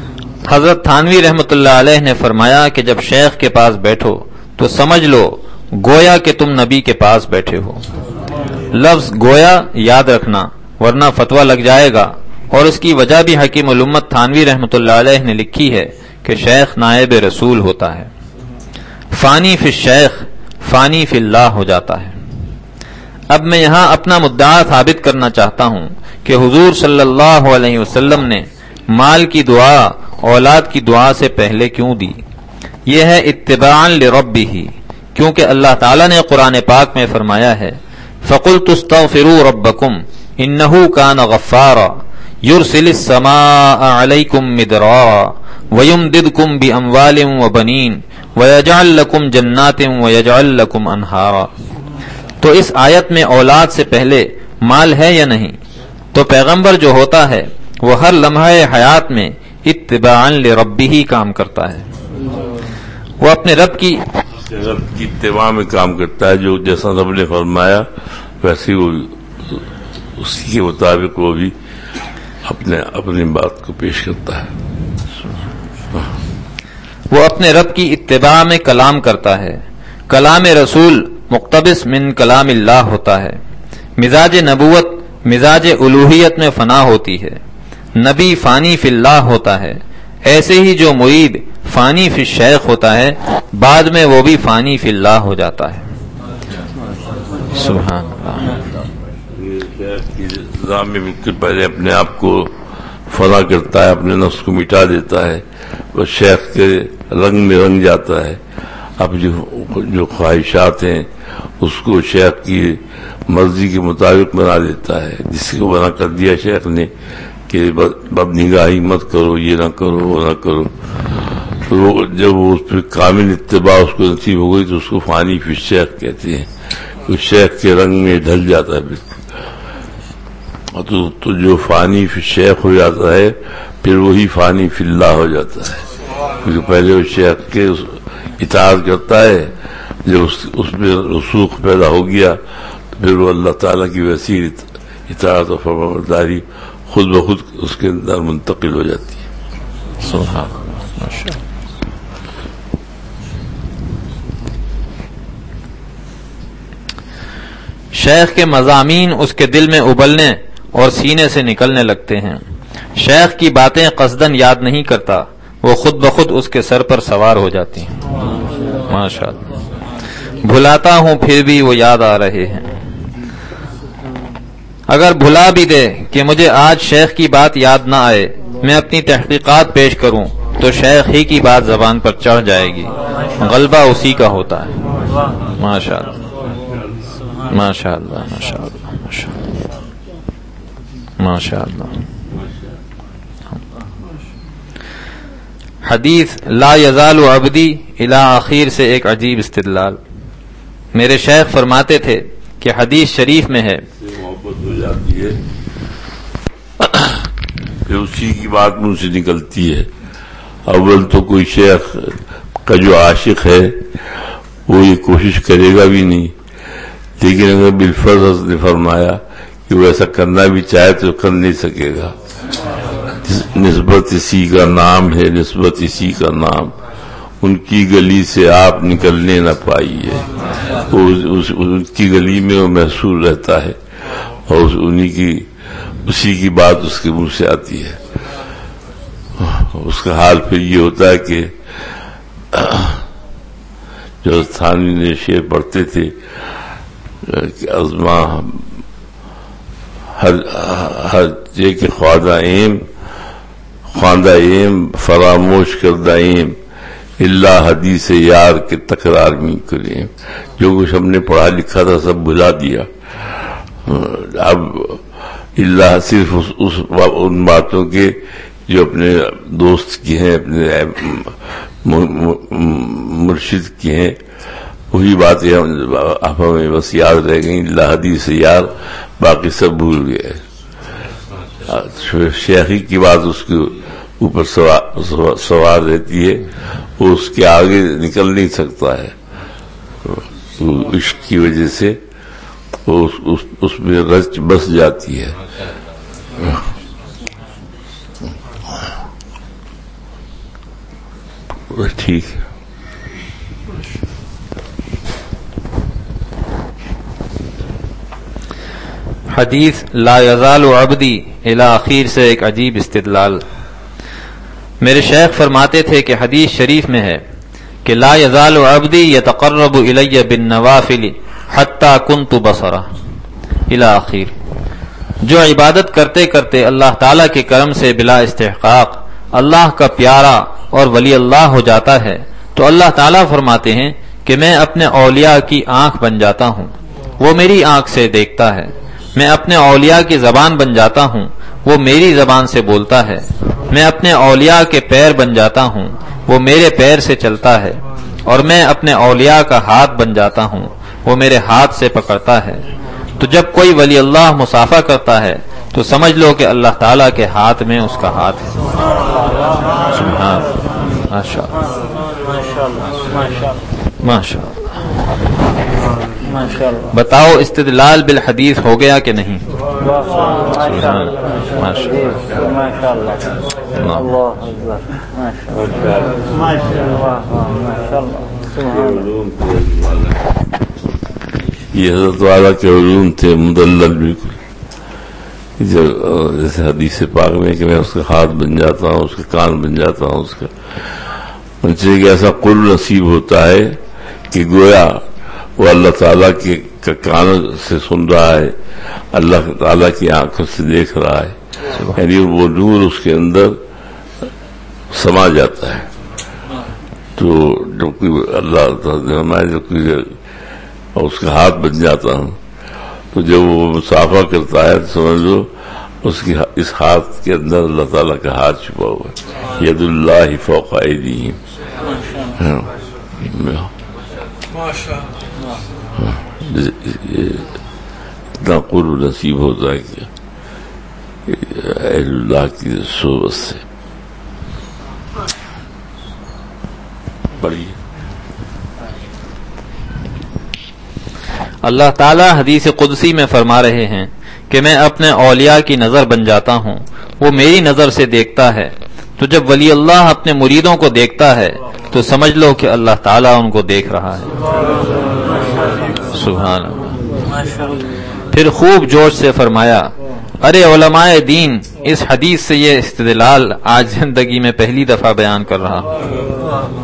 حضرت تھانوی رحمۃ اللہ علیہ نے فرمایا کہ جب شیخ کے پاس بیٹھو تو سمجھ لو گویا کہ تم نبی کے پاس بیٹھے ہو۔ لفظ گویا یاد رکھنا ورنہ فتویٰ لگ جائے گا، اور اس کی وجہ بھی حکیم الامت تھانوی رحمۃ اللہ علیہ نے لکھی ہے کہ شیخ نائب رسول ہوتا ہے، فانی فی الشیخ فانی فی اللہ ہو جاتا ہے۔ اب میں یہاں اپنا مدعا ثابت کرنا چاہتا ہوں کہ حضور صلی اللہ علیہ وسلم نے مال کی دعا اولاد کی دعا سے پہلے کیوں دی؟ یہ ہے اتباعا لربہ، کیونکہ اللہ تعالیٰ نے قرآن پاک میں فرمایا ہے فَقُلْتُ اسْتَغْفِرُوا رَبَّكُمْ إِنَّهُ كَانَ غَفَّارًا يُرْسِلِ السَّمَاءَ عَلَيْكُمْ مِدْرَارًا وَيُمْدِدْكُمْ بِأَمْوَالٍ وَبَنِينَ وَيَجْعَلْ لَكُمْ جَنَّاتٍ وَيَجْعَلْ لَكُمْ أَنْهَارًا۔ تو اس آیت میں اولاد سے پہلے مال ہے یا نہیں؟ تو پیغمبر جو ہوتا ہے وہ ہر لمحہ حیات میں اتباعا لربہ کام کرتا ہے، وہ اپنے رب کی اتباع میں کام کرتا ہے، جو جیسا رب نے فرمایا ویسے وہ اسی کے مطابق وہ بھی اپنی بات کو پیش کرتا ہے۔ وہ اپنے رب کی اتباع میں کلام کرتا ہے۔ کلام رسول مقتبس من کلام اللہ ہوتا ہے۔ مزاج نبوت مزاج الوہیت میں فنا ہوتی ہے، نبی فانی فی اللہ ہوتا ہے۔ ایسے ہی جو مرید فانی فی الشیخ ہوتا ہے بعد میں وہ بھی فانی فی اللہ ہو جاتا ہے۔ سبحان اللہ۔ نظام میں بالکل پہلے اپنے آپ کو فنا کرتا ہے، اپنے نفس کو مٹا دیتا ہے، وہ شیخ کے رنگ میں رنگ جاتا ہے۔ اب جو خواہشات ہیں اس کو شیخ کی مرضی کے مطابق بنا دیتا ہے، جس کو بنا کر دیا شیخ نے کہ بد نگاہی مت کرو، یہ نہ کرو، وہ نہ کرو۔ تو جب وہ اس پہ کامل اتباع اس کو نصیب ہو گئی تو اس کو فانی فی الشیخ کہتے ہیں، تو شیخ کے رنگ میں ڈھل جاتا ہے بالکل۔ تو جو فانی فی الشیخ ہو جاتا ہے پھر وہی فانی فی اللہ ہو جاتا ہے، کیونکہ پہلے وہ شیخ کے اطاعت کرتا ہے، جب اس میں رسوخ پیدا ہو گیا تو پھر وہ اللہ تعالیٰ کی وسیع اطاعت و فرمانبرداری خود بخود اس کے اندر منتقل ہو جاتی ہے۔ سبحان اللہ۔ شیخ کے مضامین اس کے دل میں ابلنے اور سینے سے نکلنے لگتے ہیں۔ شیخ کی باتیں قصدن یاد نہیں کرتا، وہ خود بخود اس کے سر پر سوار ہو جاتی ہیں۔ ماشاء اللہ۔ بھلاتا ہوں پھر بھی وہ یاد آ رہے ہیں۔ اگر بھلا بھی دے کہ مجھے آج شیخ کی بات یاد نہ آئے، میں اپنی تحقیقات پیش کروں تو شیخ ہی کی بات زبان پر چڑھ جائے گی، غلبہ اسی کا ہوتا ہے۔ ماشاء اللہ ماشاء اللہ ماشاء اللہ ماشاء اللہ۔ حدیث لا یزال عبدی الی آخر سے ایک عجیب استدلال۔ میرے شیخ فرماتے تھے کہ حدیث شریف میں ہے محبت ہو جاتی ہے پھر اسی کی بات منہ سے نکلتی ہے۔ اول تو کوئی شیخ کا جو عاشق ہے وہ یہ کوشش کرے گا بھی نہیں، لیکن اگر بالفرض نے فرمایا کہ وہ ایسا کرنا بھی چاہے تو کر نہیں سکے گا۔ نسبت اسی کا نام ہے، نسبت اسی کا نام، ان کی گلی سے آپ نکلنے نہ پائیے، ان کی گلی میں وہ محصور رہتا ہے اور اسی کی بات اس کے منہ سے آتی ہے۔ اس کا حال پھر یہ ہوتا ہے کہ جو تھانوی نے شعر پڑھتے تھے کہ ازما ہر جے کے خواندہ ایم فراموش کردہ ایم اللہ حدیث یار کے تکرار میں کریں۔ جو کچھ ہم نے پڑھا لکھا تھا سب بھلا دیا، اب اللہ صرف ان باتوں کے جو اپنے دوست کی ہیں، اپنے مرشد کی ہیں، وہی باتیں اب ہمیں بس یاد رہ گئیں، اللہ حدیث یار، باقی سب بھول گئے۔ شیخی کی بات اس کے اوپر سوار رہتی ہے، وہ اس کے آگے نکل نہیں سکتا ہے، عشق کی وجہ سے وہ اس میں رچ بس جاتی ہے۔ ٹھیک ہے۔ حدیث لا یزال عبدی الی آخر سے ایک عجیب استدلال۔ میرے شیخ فرماتے تھے کہ حدیث شریف میں ہے کہ لا یزال عبدی یتقرب الی بالنوافل حتی کنت بصرہ الی آخر، جو عبادت کرتے کرتے اللہ تعالیٰ کے کرم سے بلا استحقاق اللہ کا پیارا اور ولی اللہ ہو جاتا ہے تو اللہ تعالیٰ فرماتے ہیں کہ میں اپنے اولیاء کی آنکھ بن جاتا ہوں، وہ میری آنکھ سے دیکھتا ہے۔ میں اپنے اولیاء کی زبان بن جاتا ہوں، وہ میری زبان سے بولتا ہے۔ میں اپنے اولیاء کے پیر بن جاتا ہوں، وہ میرے پیر سے چلتا ہے۔ اور میں اپنے اولیاء کا ہاتھ بن جاتا ہوں، وہ میرے ہاتھ سے پکڑتا ہے۔ تو جب کوئی ولی اللہ مصافحہ کرتا ہے تو سمجھ لو کہ اللہ تعالیٰ کے ہاتھ میں اس کا ہاتھ ہے۔ سبحان ماشاء ماشاء اللہ۔ بتاؤ استدلال بالحدیث ہو گیا کہ نہیں؟ سبحان ماشاء یہ حضرت والا کے علوم تھے مدلل بالکل، جیسے حدیث پاک میں کہ میں اس کا ہاتھ بن جاتا ہوں، اس کا کان بن جاتا ہوں، اس کا مجھے کہ ایسا قل نصیب ہوتا ہے کہ گویا وہ اللہ تعالیٰ کے کان سے سن رہا ہے، اللہ تعالیٰ کی آنکھوں سے دیکھ رہا ہے، یعنی وہ نور اس کے اندر سما جاتا ہے۔ تو جب کوئی اللہ تعالیٰ جب کوئی اور اس کا ہاتھ بن جاتا ہوں تو جب وہ مصافحہ کرتا ہے تو سمجھ لو اس کی اس ہاتھ کے اندر اللہ تعالیٰ کا ہاتھ چھپا ہوا ہے، ید اللہ فوق ایدیہم۔ اتنا قرب نصیب ہوتا ہے کہ اہل اللہ کی صحبت سے پڑھیے۔ اللہ تعالیٰ حدیث قدسی میں فرما رہے ہیں کہ میں اپنے اولیاء کی نظر بن جاتا ہوں، وہ میری نظر سے دیکھتا ہے۔ تو جب ولی اللہ اپنے مریدوں کو دیکھتا ہے تو سمجھ لو کہ اللہ تعالیٰ ان کو دیکھ رہا ہے۔ سبحان اللہ۔ پھر خوب جوش سے فرمایا، ارے علماء دین، اس حدیث سے یہ استدلال آج زندگی میں پہلی دفعہ بیان کر رہا ہوں۔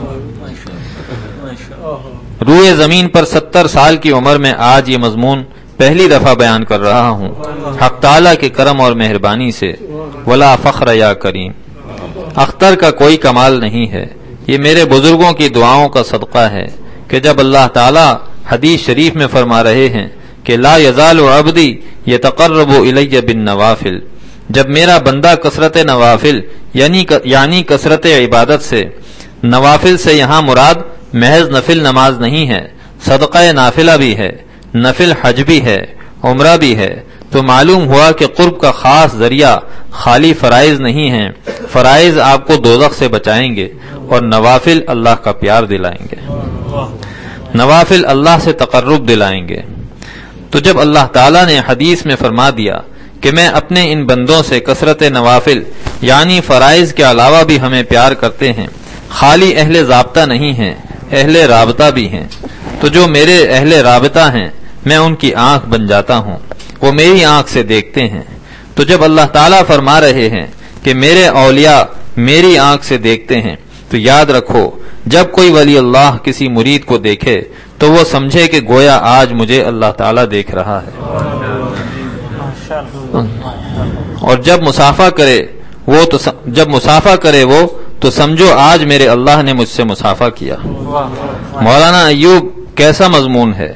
روئے زمین پر 70 سال کی عمر میں آج یہ مضمون پہلی دفعہ بیان کر رہا ہوں، حق تعالیٰ کے کرم اور مہربانی سے۔ ولا فخر یا کریم، اختر کا کوئی کمال نہیں ہے، یہ میرے بزرگوں کی دعاؤں کا صدقہ ہے کہ جب اللہ تعالیٰ حدیث شریف میں فرما رہے ہیں کہ لا یزال عبدی یتقرب الی بالنوافل، جب میرا بندہ کثرت نوافل یعنی کثرت عبادت سے، نوافل سے یہاں مراد محض نفل نماز نہیں ہے، صدقہ نافلہ بھی ہے، نفل حج بھی ہے، عمرہ بھی ہے، تو معلوم ہوا کہ قرب کا خاص ذریعہ خالی فرائض نہیں ہیں، فرائض آپ کو دوزخ سے بچائیں گے اور نوافل اللہ کا پیار دلائیں گے، نوافل اللہ سے تقرب دلائیں گے۔ تو جب اللہ تعالیٰ نے حدیث میں فرما دیا کہ میں اپنے ان بندوں سے کثرت نوافل یعنی فرائض کے علاوہ بھی ہمیں پیار کرتے ہیں، خالی اہل ضابطہ نہیں ہیں، اہل رابطہ بھی ہیں، تو جو میرے اہل رابطہ ہیں میں ان کی آنکھ بن جاتا ہوں، وہ میری آنکھ سے دیکھتے ہیں۔ تو جب اللہ تعالیٰ فرما رہے ہیں کہ میرے اولیاء میری آنکھ سے دیکھتے ہیں تو یاد رکھو جب کوئی ولی اللہ کسی مرید کو دیکھے تو وہ سمجھے کہ گویا آج مجھے اللہ تعالیٰ دیکھ رہا ہے، اور جب مصافحہ کرے وہ تو سمجھو آج میرے اللہ نے مجھ سے مصافحہ کیا۔ مولانا ایوب کیسا مضمون ہے،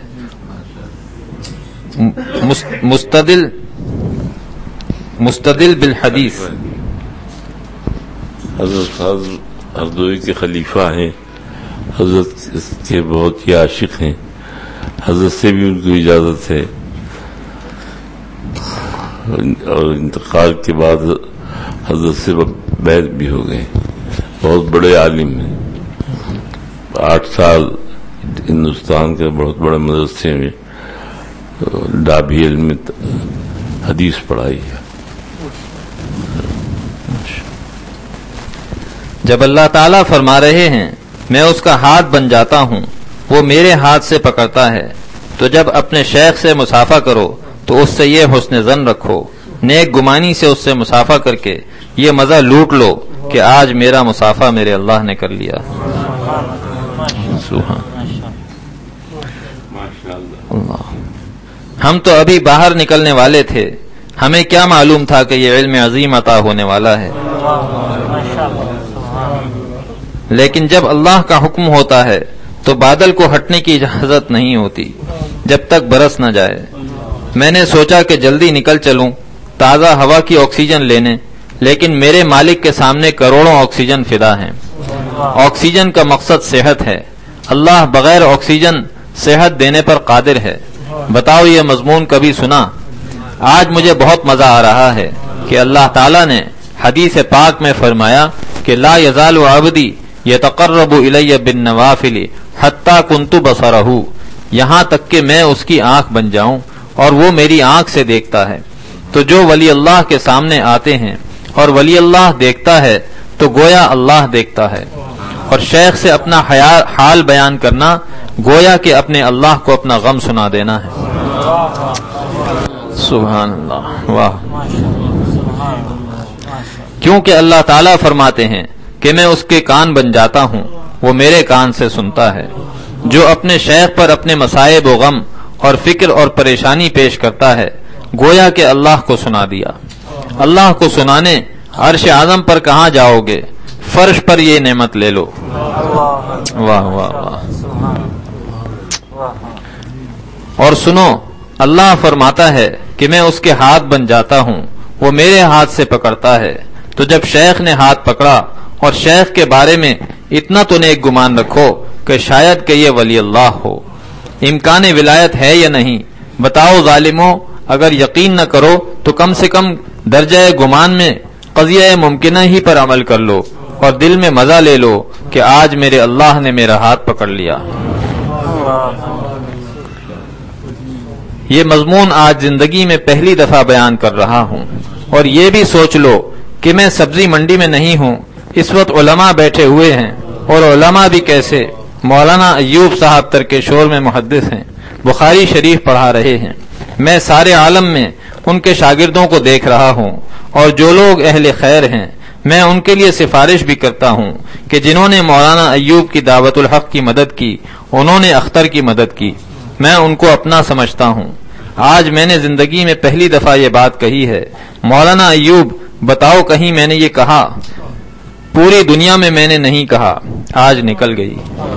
مستدل بالحدیث۔ حضرت ہردوئی کے خلیفہ ہیں، حضرت کے بہت ہی عاشق ہیں، حضرت سے بھی ان کو اجازت ہے، اور انتقال کے بعد حضرت سے بیعت بھی ہو گئے، بہت بڑے عالم ہیں، 8 سال ہندوستان کے بہت بڑے مدرسے میں ڈابھی علم حدیث پڑھائی ہے۔ جب اللہ تعالیٰ فرما رہے ہیں میں اس کا ہاتھ بن جاتا ہوں، وہ میرے ہاتھ سے پکڑتا ہے، تو جب اپنے شیخ سے مصافحہ کرو تو اس سے یہ حسن ظن رکھو، نیک گمانی سے اس سے مسافہ کر کے یہ مزہ لوٹ لو کہ آج میرا مسافہ میرے اللہ نے کر لیا۔ سبحان اللہ۔ ہم تو ابھی باہر نکلنے والے تھے، ہمیں کیا معلوم تھا کہ یہ علم عظیم عطا ہونے والا ہے، لیکن جب اللہ کا حکم ہوتا ہے تو بادل کو ہٹنے کی اجازت نہیں ہوتی جب تک برس نہ جائے۔ میں نے سوچا کہ جلدی نکل چلوں تازہ ہوا کی آکسیجن لینے، لیکن میرے مالک کے سامنے کروڑوں آکسیجن فدا ہیں۔ آکسیجن کا مقصد صحت ہے، اللہ بغیر آکسیجن صحت دینے پر قادر ہے۔ بتاؤ یہ مضمون کبھی سنا؟ آج مجھے بہت مزہ آ رہا ہے کہ اللہ تعالیٰ نے حدیث پاک میں فرمایا کہ لا یزال عبدی یتقرب الی بالنوافل حتی کنت بصرہ، یہاں تک کہ میں اس کی آنکھ بن جاؤں اور وہ میری آنکھ سے دیکھتا ہے۔ تو جو ولی اللہ کے سامنے آتے ہیں اور ولی اللہ دیکھتا ہے تو گویا اللہ دیکھتا ہے، اور شیخ سے اپنا حال بیان کرنا گویا کہ اپنے اللہ کو اپنا غم سنا دینا ہے۔ سبحان اللہ، واہ۔ کیونکہ اللہ تعالیٰ فرماتے ہیں کہ میں اس کے کان بن جاتا ہوں، وہ میرے کان سے سنتا ہے۔ جو اپنے شیخ پر اپنے مصائب و غم اور فکر اور پریشانی پیش کرتا ہے گویا کہ اللہ کو سنا دیا۔ اللہ کو سنانے عرش اعظم پر کہاں جاؤ گے، فرش پر یہ نعمت لے لو۔ واہ واہ واہ۔ اور سنو، اللہ فرماتا ہے کہ میں اس کے ہاتھ بن جاتا ہوں، وہ میرے ہاتھ سے پکڑتا ہے۔ تو جب شیخ نے ہاتھ پکڑا اور شیخ کے بارے میں اتنا تو نیک گمان رکھو کہ شاید کہ یہ ولی اللہ ہو۔ امکان ولایت ہے یا نہیں بتاؤ ظالموں؟ اگر یقین نہ کرو تو کم سے کم درجہ گمان میں قضیہ ممکنہ ہی پر عمل کر لو اور دل میں مزہ لے لو کہ آج میرے اللہ نے میرا ہاتھ پکڑ لیا۔ یہ مضمون آج زندگی میں پہلی دفعہ بیان کر رہا ہوں، اور یہ بھی سوچ لو کہ میں سبزی منڈی میں نہیں ہوں، اس وقت علماء بیٹھے ہوئے ہیں، اور علماء بھی کیسے، مولانا ایوب صاحب ترک شور میں محدث ہیں، بخاری شریف پڑھا رہے ہیں۔ میں سارے عالم میں ان کے شاگردوں کو دیکھ رہا ہوں، اور جو لوگ اہل خیر ہیں میں ان کے لیے سفارش بھی کرتا ہوں کہ جنہوں نے مولانا ایوب کی دعوت الحق کی مدد کی انہوں نے اختر کی مدد کی، میں ان کو اپنا سمجھتا ہوں۔ آج میں نے زندگی میں پہلی دفعہ یہ بات کہی ہے، مولانا ایوب بتاؤ کہیں میں نے یہ کہا؟ پوری دنیا میں نے نہیں کہا، آج نکل گئی۔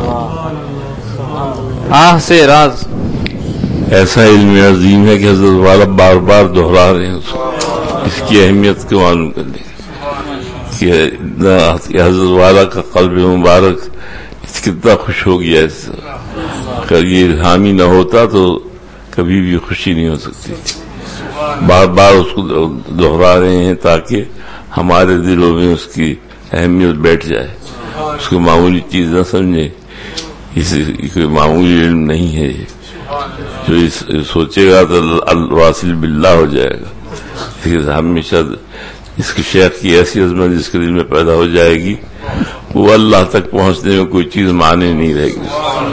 آہ سے راز ایسا علم عظیم ہے کہ حضرت والا بار بار دہرا رہے ہیں اس کی اہمیت کو معلوم کرنے کہ حضرت والا کا قلب مبارک کتنا خوش ہو گیا اس سے۔ اگر یہ حامی نہ ہوتا تو کبھی بھی خوشی نہیں ہو سکتی۔ بار بار اس کو دہرا رہے ہیں تاکہ ہمارے دلوں میں اس کی اہمیت بیٹھ جائے، اس کو معمولی چیز نہ سمجھے، اسے کوئی معمولی علم نہیں ہے۔ جو سوچے گا تو الواصل باللہ ہو جائے گا، لیکن ہمیشہ اس کے شیخ کی ایسی عظمت جس کے دل میں پیدا ہو جائے گی وہ اللہ تک پہنچنے میں کوئی چیز مانے نہیں رہے گی۔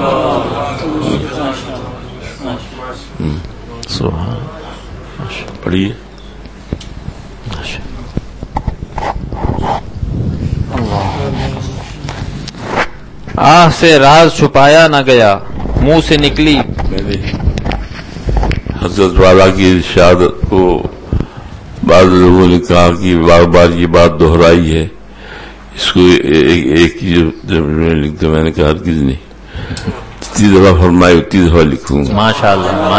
پڑھیے۔ آہ سے راز چھپایا نہ گیا، منہ سے نکلی۔ میں نے حضرت والا کی ارشاد کو بعض لوگوں نے کہا کہ بار بار یہ بات دہرائی ہے، اس کو ایک ہی لکھتے، میں نے کہا ہرگز نہیں، جتنی دفعہ فرمائے اتنی دفعہ لکھوں گا۔ ماشاءاللہ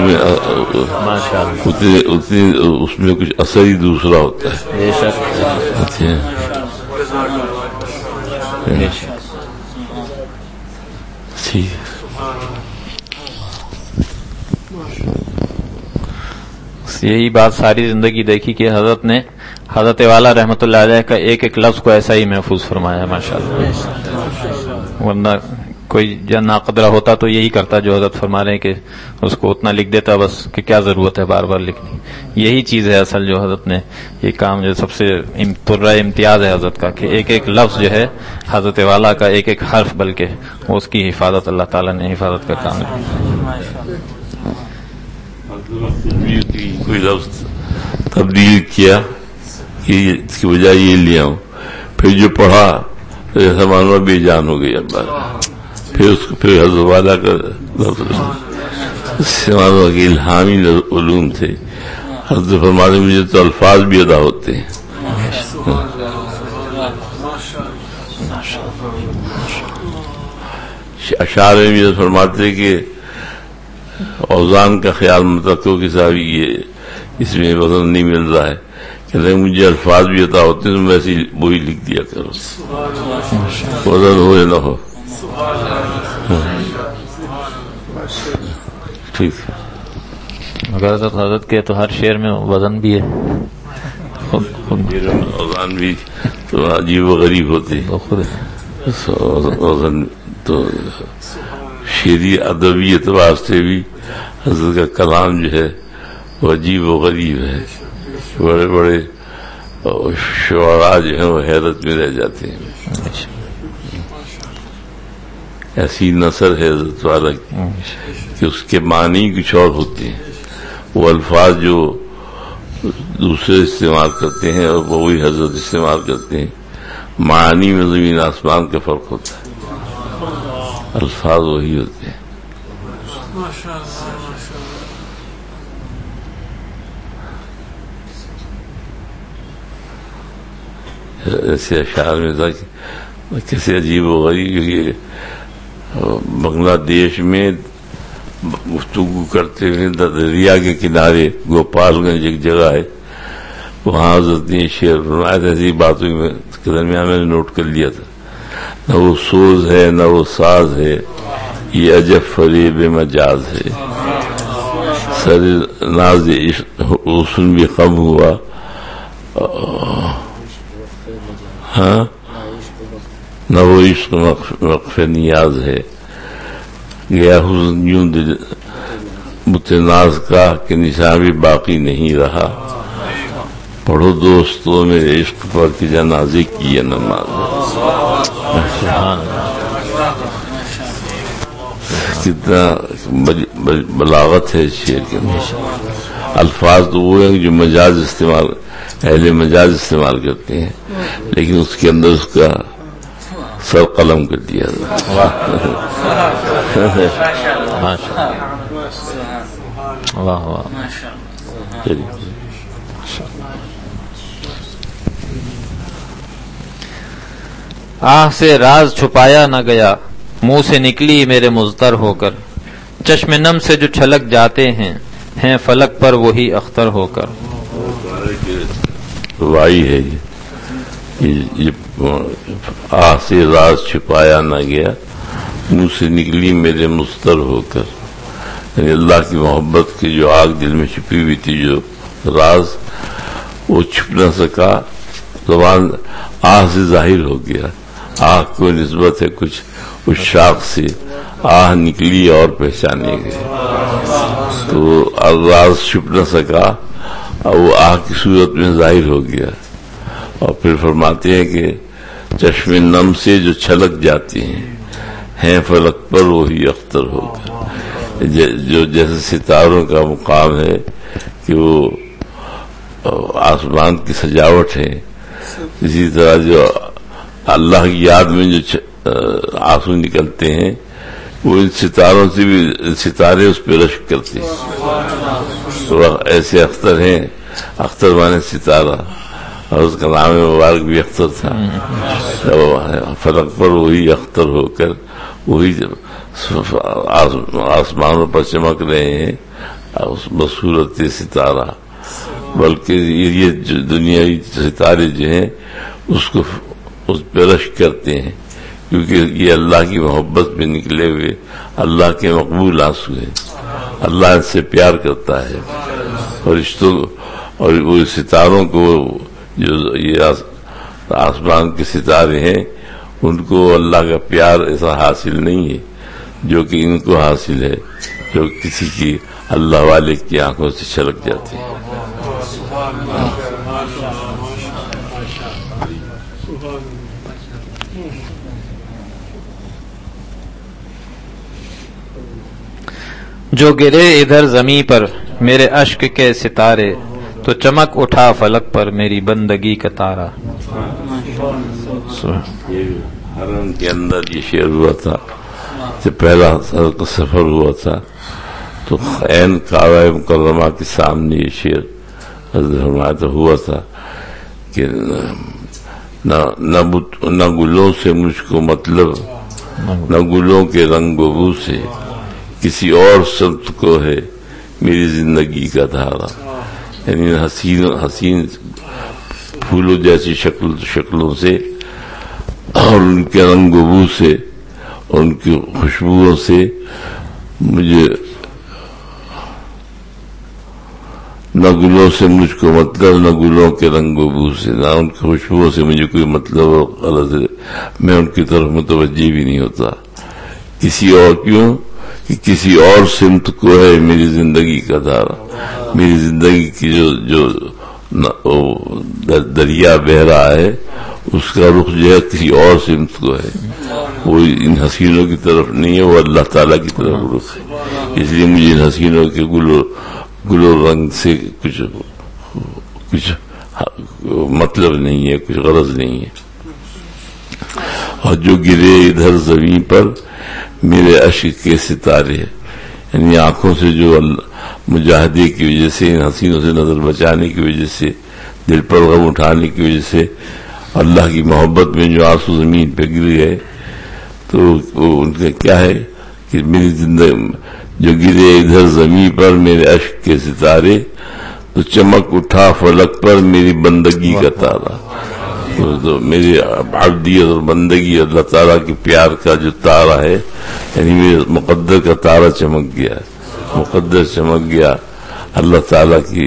اتنی اس میں کچھ اثر ہی دوسرا ہوتا ہے۔ بے شک۔ یہی بات ساری زندگی دیکھی کہ حضرت نے حضرت والا رحمۃ اللہ علیہ کا ایک ایک لفظ کو ایسا ہی محفوظ فرمایا ہے ماشاءاللہ، ورنہ کوئی جن ناقدرہ ہوتا تو یہی کرتا جو حضرت فرما رہے ہیں کہ اس کو اتنا لکھ دیتا بس کہ کیا ضرورت ہے بار بار لکھنی۔ یہی چیز ہے اصل جو حضرت نے یہ کام جو سب سے ترہ امتیاز ہے حضرت کا کہ ایک ایک لفظ جو ہے حضرت والا کا ایک ایک حرف بلکہ اس کی حفاظت اللہ تعالیٰ نے حفاظت کا کام ہے۔ کوئی لفظ تبدیل کیا کہ اس کی وجہ یہ لیا ہوں، پھر جو پڑھا ایسا مانوا بے جان ہو گئی اب پھر اس کو پھر حضرت والا کا مانوا کے الہامی علوم تھے. حضرت فرماتے مجھے تو الفاظ بھی ادا ہوتے ہیں. اشعار میں بھی فرماتے کہ اوزان کا خیال مت رکھو کہ صاحب یہ اس میں وزن نہیں مل رہا ہے، کہتے ہیں مجھے الفاظ بھی عطا ہوتے ہیں، تم ویسے وہی لکھ دیا کرو، وزن ہو یا نہ ہو. ٹھیک ہے. اگر حضرت کے تو ہر شعر میں وزن بھی ہے، اوزان بھی تو عجیب و غریب ہوتے ہیں. وزن تو شعری ادبی اعتبار سے بھی حضرت کا کلام جو ہے وہ عجیب و غریب ہے. بڑے بڑے شعراء جو ہیں وہ حیرت میں رہ جاتے ہیں. ایسی نثر ہے حضرت والا کی کہ اس کے معنی کچھ اور ہوتے ہیں. وہ الفاظ جو دوسرے استعمال کرتے ہیں اور وہی حضرت استعمال کرتے ہیں، معنی میں زمین آسمان کا فرق ہوتا ہے، الفاظ وہی ہوتے ہیں. ایسے اشعار میں تھا کہ کیسے عجیب و غریب بنگلہ دیش میں گفتگو کرتے ہوئے دریا کے کنارے گوپال گنج ایک جگہ ہے، وہاں حضرت نے شعر فرمایا تھا. ایسی باتوں کے درمیان میں نے نوٹ کر لیا تھا، نہ وہ سوز ہے نہ وہ ساز ہے، یہ عجب فریب مجاز ہے. سر ناز حسن بھی کم ہوا، ہاں نہ وہ عشق وقف نیاز ہے. گیا حسن یوں دل متناز کا کہ نشان بھی باقی نہیں رہا. پڑھو دوستوں میرے عشق پر کہ جنازے کی یہ نماز. کتنا بلاغت ہے شعر کے اندر. الفاظ تو وہ ہیں جو مجاز استعمال اہل مجاز استعمال کرتے ہیں، لیکن اس کے اندر اس کا سر قلم کر دیا. واہ واہ. آہ سے راز چھپایا نہ گیا، منہ سے نکلی میرے مضطر ہو کر. چشم نم سے جو چھلک جاتے ہیں فلک پر وہی اختر ہو کر. وائی ہے یہ آہ سے راز چھپایا نہ گیا، منہ سے نکلی میرے مضطر ہو کر. یعنی اللہ کی محبت کی جو آگ دل میں چھپی ہوئی تھی، جو راز وہ چھپ نہ سکا، زبان آہ سے ظاہر ہو گیا. آہ کو نسبت ہے کچھ اس شاخ سے، آہ نکلی اور پہچانے گئے، تو راز چھپ نہ سکا اور وہ آہ کی صورت میں ظاہر ہو گیا. اور پھر فرماتے ہیں کہ چشم نم سے جو چھلک جاتی ہیں فلک پر وہی اختر ہو کر. جو جیسے ستاروں کا مقام ہے کہ وہ آسمان کی سجاوٹ ہے، اسی طرح جو اللہ کی یاد میں جو آنسو نکلتے ہیں وہ ان ستاروں سے بھی ستارے اس پہ رشک کرتے ہیں. تو ایسے اختر ہیں، اختر مانے ستارہ، اور اس کا نام مبارک بھی اختر تھا. فلک پر وہی اختر ہو کر وہی آسمانوں پر چمک رہے ہیں بصورت ستارہ. بلکہ یہ دنیاوی ستارے جو ہیں اس پہ رشک کرتے ہیں، کیونکہ یہ اللہ کی محبت میں نکلے ہوئے اللہ کے مقبول آنسو ہیں. اللہ ان سے پیار کرتا ہے، اور رشتوں اور وہ ستاروں کو جو یہ آسمان کے ستارے ہیں ان کو اللہ کا پیار ایسا حاصل نہیں ہے جو کہ ان کو حاصل ہے، جو کسی کی اللہ والے کی آنکھوں سے چھلک جاتی ہے. جو گرے ادھر زمیں پر میرے اشک کے ستارے تو چمک اٹھا فلک پر میری بندگی کا تارا. حرم کے اندر یہ شعر ہوا تھا جب پہلا سفر ہوا تھا تو عین کعبہ مکرمہ کے سامنے یہ شعر حضرت فرمایا تو ہوا تھا کہ نہ گلوں سے مجھ کو مطلب نہ گلوں کے رنگ و بو سے کسی اور سمت کو ہے میری زندگی کا دھارا. یعنی حسین پھولوں جیسی شکلوں سے اور ان کے رنگ و بو سے اور ان کی خوشبوؤں سے مجھے نہ گلوں سے مجھ کو مطلب نہ گلوں کے رنگ و بو سے نہ ان کی خوشبوؤں سے مجھے کوئی مطلب اور غرض ہے. میں ان کی طرف متوجہ بھی نہیں ہوتا. کسی اور کیوں کہ کسی اور سمت کو ہے میری زندگی کا دھارا. میری زندگی کی جو دریا بہ رہا ہے اس کا رخ جو ہے کسی اور سمت کو ہے. وہ ان حسینوں کی طرف نہیں ہے, وہ اللہ تعالیٰ کی طرف رخ ہے. اس لیے مجھے ان حسینوں کے گل و رنگ سے کچھ مطلب نہیں ہے, کچھ غرض نہیں ہے. اور جو گرے ادھر زمین پر میرے اشک کے ستارے, یعنی آنکھوں سے جو مجاہدے کی وجہ سے ان حسینوں سے نظر بچانے کی وجہ سے دل پر غم اٹھانے کی وجہ سے اللہ کی محبت میں جو آنسو زمین پہ گر گئے تو وہ ان کا کیا ہے کہ میری زندگی جو گرے ادھر زمین پر میرے اشک کے ستارے تو چمک اٹھا فلک پر میری بندگی کا تارا. تو میری عبدیت اور بندگی اللہ تعالیٰ کے پیار کا جو تارا ہے, یعنی میرے مقدر کا تارا چمک گیا, مقدر چمک گیا اللہ تعالیٰ کی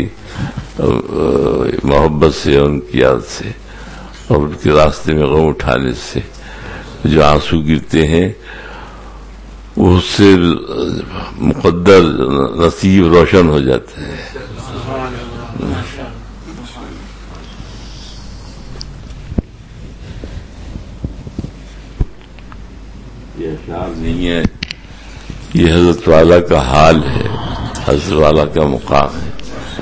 محبت سے, ان کی یاد سے اور ان کے راستے میں غم اٹھانے سے. جو آنسو گرتے ہیں وہ اس سے مقدر نصیب روشن ہو جاتے ہیں. یہ اشعار نہیں ہے, یہ حضرت والا کا حال ہے, حضرت والا کا مقام ہے.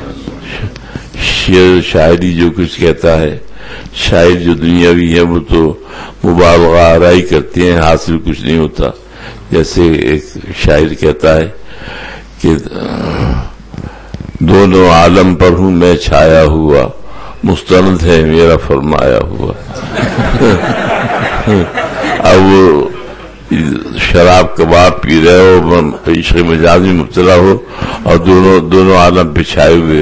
شعر شاعری جو کچھ کہتا ہے, شاعر جو دنیاوی ہے وہ تو مبالغہ آرائی کرتے ہیں, حاصل کچھ نہیں ہوتا. جیسے ایک شاعر کہتا ہے کہ دونوں عالم پر ہوں میں چھایا ہوا, مستند ہے میرا فرمایا ہوا. اب وہ شراب کباب پی رہے ہو, عشق مجاز میں مبتلا ہو اور دونوں عالم پہ چھائے ہوئے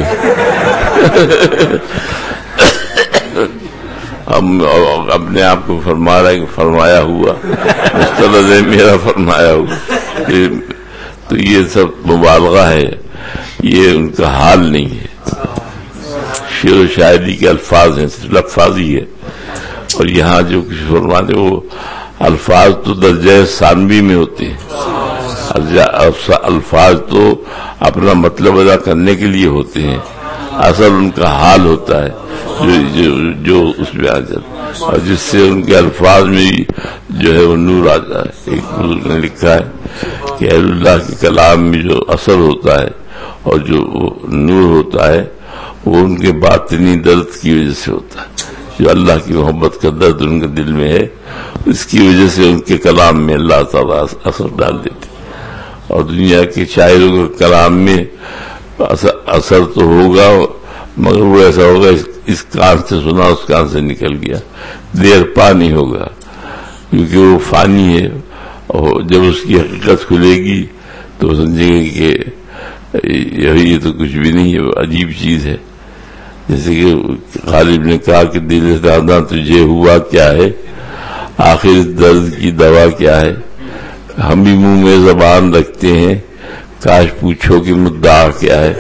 اپنے آپ کو فرما رہا ہے کہ فرمایا ہوا, مستند ہے میرا فرمایا ہوا. تو یہ سب مبالغہ ہے, یہ ان کا حال نہیں ہے. شعر و شاعری کے الفاظ ہیں, صرف الفاظ ہی ہے. اور یہاں جو کچھ فرماتے وہ الفاظ تو درجہ ثانوی میں ہوتے ہیں. الفاظ تو اپنا مطلب ادا کرنے کے لیے ہوتے ہیں, اصل ان کا حال ہوتا ہے جو اس میں آ جاتا ہے, اور جس سے ان کے الفاظ میں جو ہے وہ نور آ جائے. ایک بزرگ نے لکھا ہے کہ اہل اللہ کے کلام میں جو اثر ہوتا ہے اور جو نور ہوتا ہے وہ ان کے باطنی درد کی وجہ سے ہوتا ہے. جو اللہ کی محبت کا درد ان کے دل میں ہے, اس کی وجہ سے ان کے کلام میں اللہ تعالیٰ اثر ڈال دیتے. اور دنیا کے شاعروں کے کلام میں اثر تو ہوگا, مگر وہ ایسا ہوگا اس کان سے سنا اس کان سے نکل گیا, دیر پا نہیں ہوگا, کیونکہ وہ فانی ہے. اور جب اس کی حقیقت کھلے گی تو سمجھے گا کہ یہ تو کچھ بھی نہیں ہے, عجیب چیز ہے. جیسے کہ غالب نے کہا کہ دل دادا تجھے ہوا کیا ہے, آخر درد کی دوا کیا ہے. ہم بھی منہ میں زبان رکھتے ہیں, کاش پوچھو کہ مدعا کیا ہے.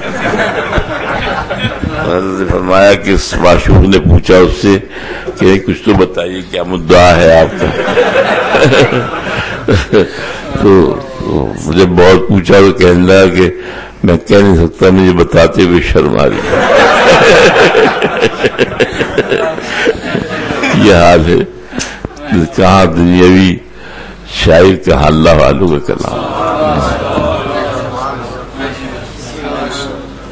حضرت نے فرمایا کہ اس معشوق نے پوچھا اس سے کہ کچھ تو بتائیے کیا مدعا ہے آپ کا. تو مجھے بہت پوچھا تو کہنے لگا کہ میں کہہ نہیں سکتا, مجھے بتاتے ہوئے شرم آ رہی. یہ حال ہے. کہاں دنیاوی شاعر کہاں اللہ والوں کا کلام.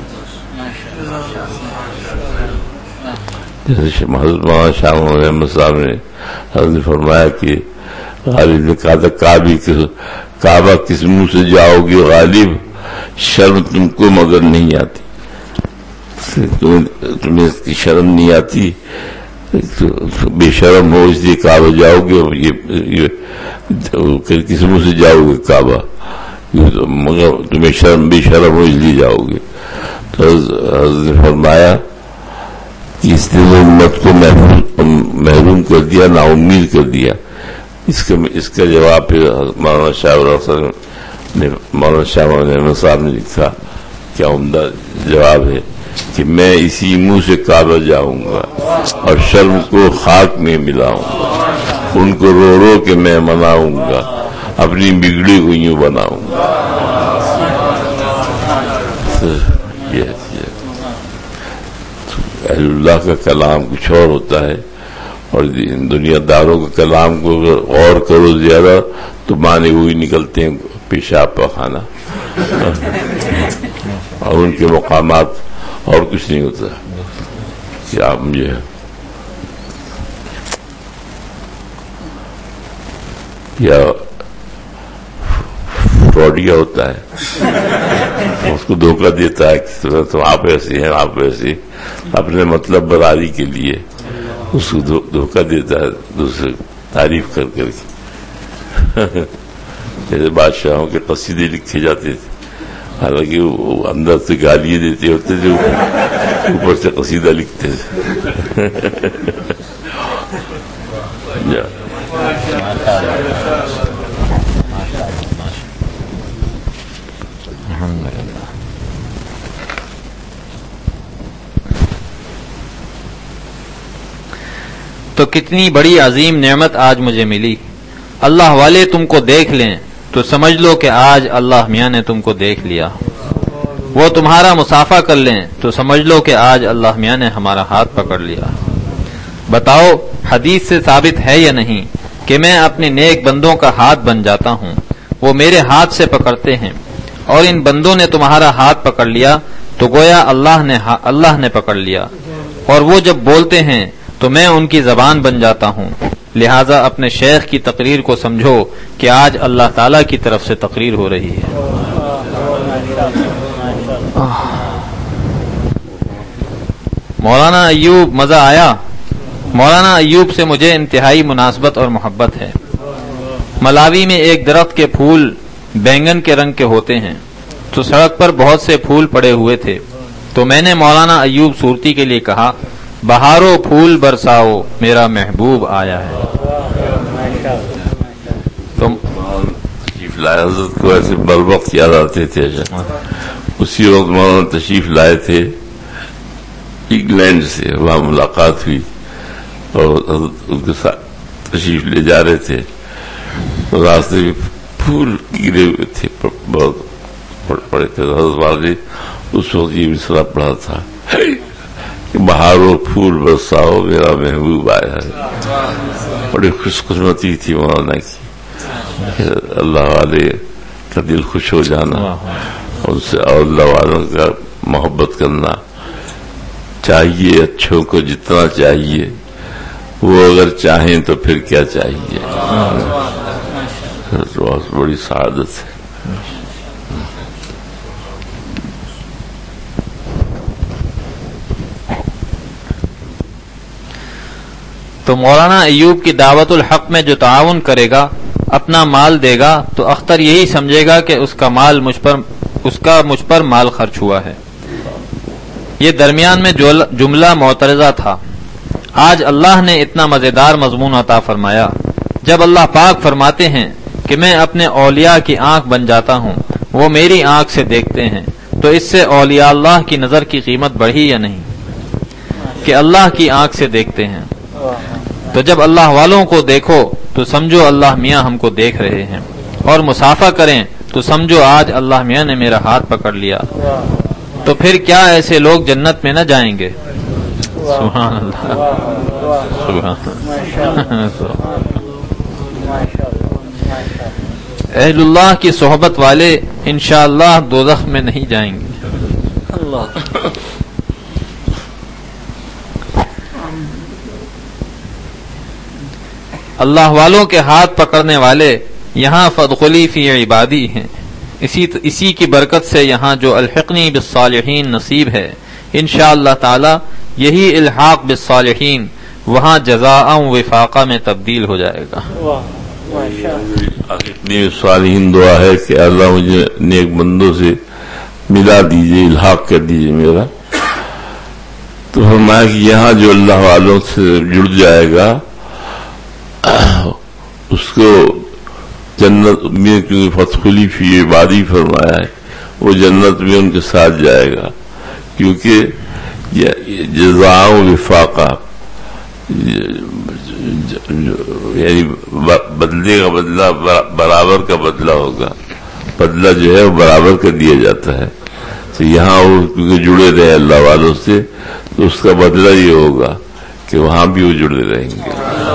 حضرت مولانا شاہ محمد احمد صاحب نے حضرت نے فرمایا کہ غالب نے کہا تھا کعبہ کس منہ سے جاؤ گے غالب، شرم تم کو مگر نہیں آتی، تمہیں اس کی شرم نہیں آتی، بے شرم ہو اس لیے کعبہ جاؤ گے، یہ کس منہ سے جاؤ گے کعبہ، مگر تمہیں بے شرم ہو اس لیے جاؤ گے۔ تو حضرت نے فرمایا کہ اس نے امت کو محروم کر دیا، نا امید کر دیا۔ اس کا جواب پھر مولانا شاہ محمد احمد صاحب نے لکھا، کیا عمدہ جواب ہے کہ میں اسی منہ سے کعبہ جاؤں گا اور شرم کو خاک میں ملاؤں گا، ان کو رو رو کے میں مناؤں گا، اپنی بگڑی کو یوں بناؤں گا۔ اہل اللہ کا کلام کچھ اور ہوتا ہے، اور دنیا داروں کے کلام کو اگر غور کرو زیادہ تو معنی وہی نکلتے ہیں، پیشاب پخانا، اور ان کے مقامات اور کچھ نہیں ہوتا۔ کیا مجھے یا فراڈیا ہوتا ہے، اس کو دھوکہ دیتا ہے کہ تو آپ ایسے ہیں، آپ ایسے، اپنے مطلب براری کے لیے اس کو دھوکہ دیتا ہے دوسرے تعریف کر کے۔ جیسے بادشاہوں کے قصیدے لکھے جاتے تھے، حالانکہ وہ اندر سے گالیاں دیتے ہوتے تھے، اوپر سے قصیدہ لکھتے تھے۔ تو کتنی بڑی عظیم نعمت آج مجھے ملی، اللہ والے تم کو دیکھ لیں تو سمجھ لو کہ آج اللہ میاں نے تم کو دیکھ لیا، وہ تمہارا مصافحہ کر لیں تو سمجھ لو کہ آج اللہ میاں نے ہمارا ہاتھ پکڑ لیا۔ بتاؤ حدیث سے ثابت ہے یا نہیں کہ میں اپنے نیک بندوں کا ہاتھ بن جاتا ہوں، وہ میرے ہاتھ سے پکڑتے ہیں، اور ان بندوں نے تمہارا ہاتھ پکڑ لیا تو گویا اللہ نے پکڑ لیا، اور وہ جب بولتے ہیں تو میں ان کی زبان بن جاتا ہوں۔ لہٰذا اپنے شیخ کی تقریر کو سمجھو کہ آج اللہ تعالیٰ کی طرف سے تقریر ہو رہی ہے۔ مولانا ایوب، مزہ آیا؟ مولانا ایوب سے مجھے انتہائی مناسبت اور محبت ہے۔ ملاوی میں ایک درخت کے پھول بینگن کے رنگ کے ہوتے ہیں، تو سڑک پر بہت سے پھول پڑے ہوئے تھے، تو میں نے مولانا ایوب صورتی کے لیے کہا، بہارو پھول برساؤ میرا محبوب آیا ہے۔ تو تشریف لائے حضرت کو ایسے بر وقت یاد آتے تھے۔ اسی وقت مولانا تشریف لائے تھے انگلینڈ سے، وہاں ملاقات ہوئی اور حضرت ان کے ساتھ تشریف لے جا رہے تھے، راستے میں پھول گرے ہوئے تھے، بہت پڑے تھے۔ حضرت والے اس وقت یہ مصرع پڑھا تھا، بہارو پھول برساؤ میرا محبوب آیا ہے۔ بڑی خوش قسمتی تھی مولانا کی، اللہ والے کا دل خوش ہو جانا، ان سے اور اللہ والوں کا محبت کرنا چاہیے۔ اچھوں کو جتنا چاہیے وہ اگر چاہیں تو پھر کیا چاہیے، بہت بڑی سعادت ہے۔ تو مولانا ایوب کی دعوت الحق میں جو تعاون کرے گا، اپنا مال دے گا، تو اختر یہی سمجھے گا کہ اس کا مجھ پر مال خرچ ہوا ہے۔ یہ درمیان میں جملہ معترضہ تھا۔ آج اللہ نے اتنا مزیدار مضمون عطا فرمایا، جب اللہ پاک فرماتے ہیں کہ میں اپنے اولیاء کی آنکھ بن جاتا ہوں، وہ میری آنکھ سے دیکھتے ہیں، تو اس سے اولیاء اللہ کی نظر کی قیمت بڑھی یا نہیں کہ اللہ کی آنکھ سے دیکھتے ہیں؟ تو جب اللہ والوں کو دیکھو تو سمجھو اللہ میاں ہم کو دیکھ رہے ہیں، اور مصافحہ کریں تو سمجھو آج اللہ میاں نے میرا ہاتھ پکڑ لیا۔ تو پھر کیا ایسے لوگ جنت میں نہ جائیں گے؟ سبحان اللہ، اہل اللہ کی صحبت والے انشاءاللہ دوزخ میں نہیں جائیں گے۔ اللہ اللہ والوں کے ہاتھ پکڑنے والے یہاں فادخلی فی عبادی ہیں. اسی کی برکت سے یہاں جو الحقنی بالصالحین نصیب ہے، انشاءاللہ تعالی یہی الحاق بالصالحین وہاں جزاء وفاقہ میں تبدیل ہو جائے گا. الحقنی بالصالحین دعا ہے کہ اللہ مجھے نیک بندوں سے ملا دیجئے، الحاق کر دیجئے میرا. تو فرمایا کہ یہاں جو اللہ والوں سے جڑ جائے گا اس کو جنت میں، کیونکہ فادخلی فی عبادی فرمایا ہے، وہ جنت میں ان کے ساتھ جائے گا، کیونکہ جزاء وفاقہ یعنی بدلے کا بدلہ برابر کا بدلہ ہوگا. بدلہ جو ہے وہ برابر کا دیا جاتا ہے. تو یہاں وہ کیونکہ جڑے رہے اللہ والوں سے، تو اس کا بدلہ یہ ہوگا کہ وہاں بھی وہ جڑے رہیں گے.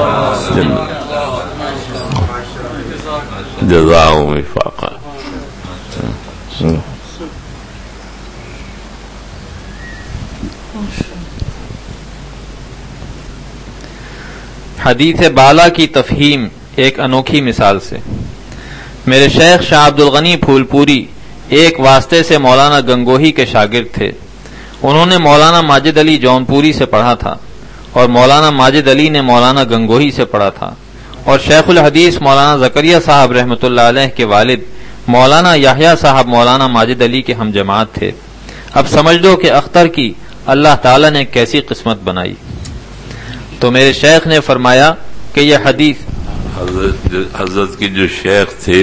جزاء وفاقہ. حدیث بالا کی تفہیم ایک انوکھی مثال سے. میرے شیخ شاہ عبد الغنی پھول پوری ایک واسطے سے مولانا گنگوہی کے شاگرد تھے. انہوں نے مولانا ماجد علی جون پوری سے پڑھا تھا اور مولانا ماجد علی نے مولانا گنگوہی سے پڑھا تھا، اور شیخ الحدیث مولانا زکریا صاحب رحمۃ اللہ علیہ کے والد مولانا یحییٰ صاحب مولانا ماجد علی کے ہم جماعت تھے. اب سمجھ لو کہ اختر کی اللہ تعالی نے کیسی قسمت بنائی. تو میرے شیخ نے فرمایا کہ یہ حدیث حضرت کے جو شیخ تھے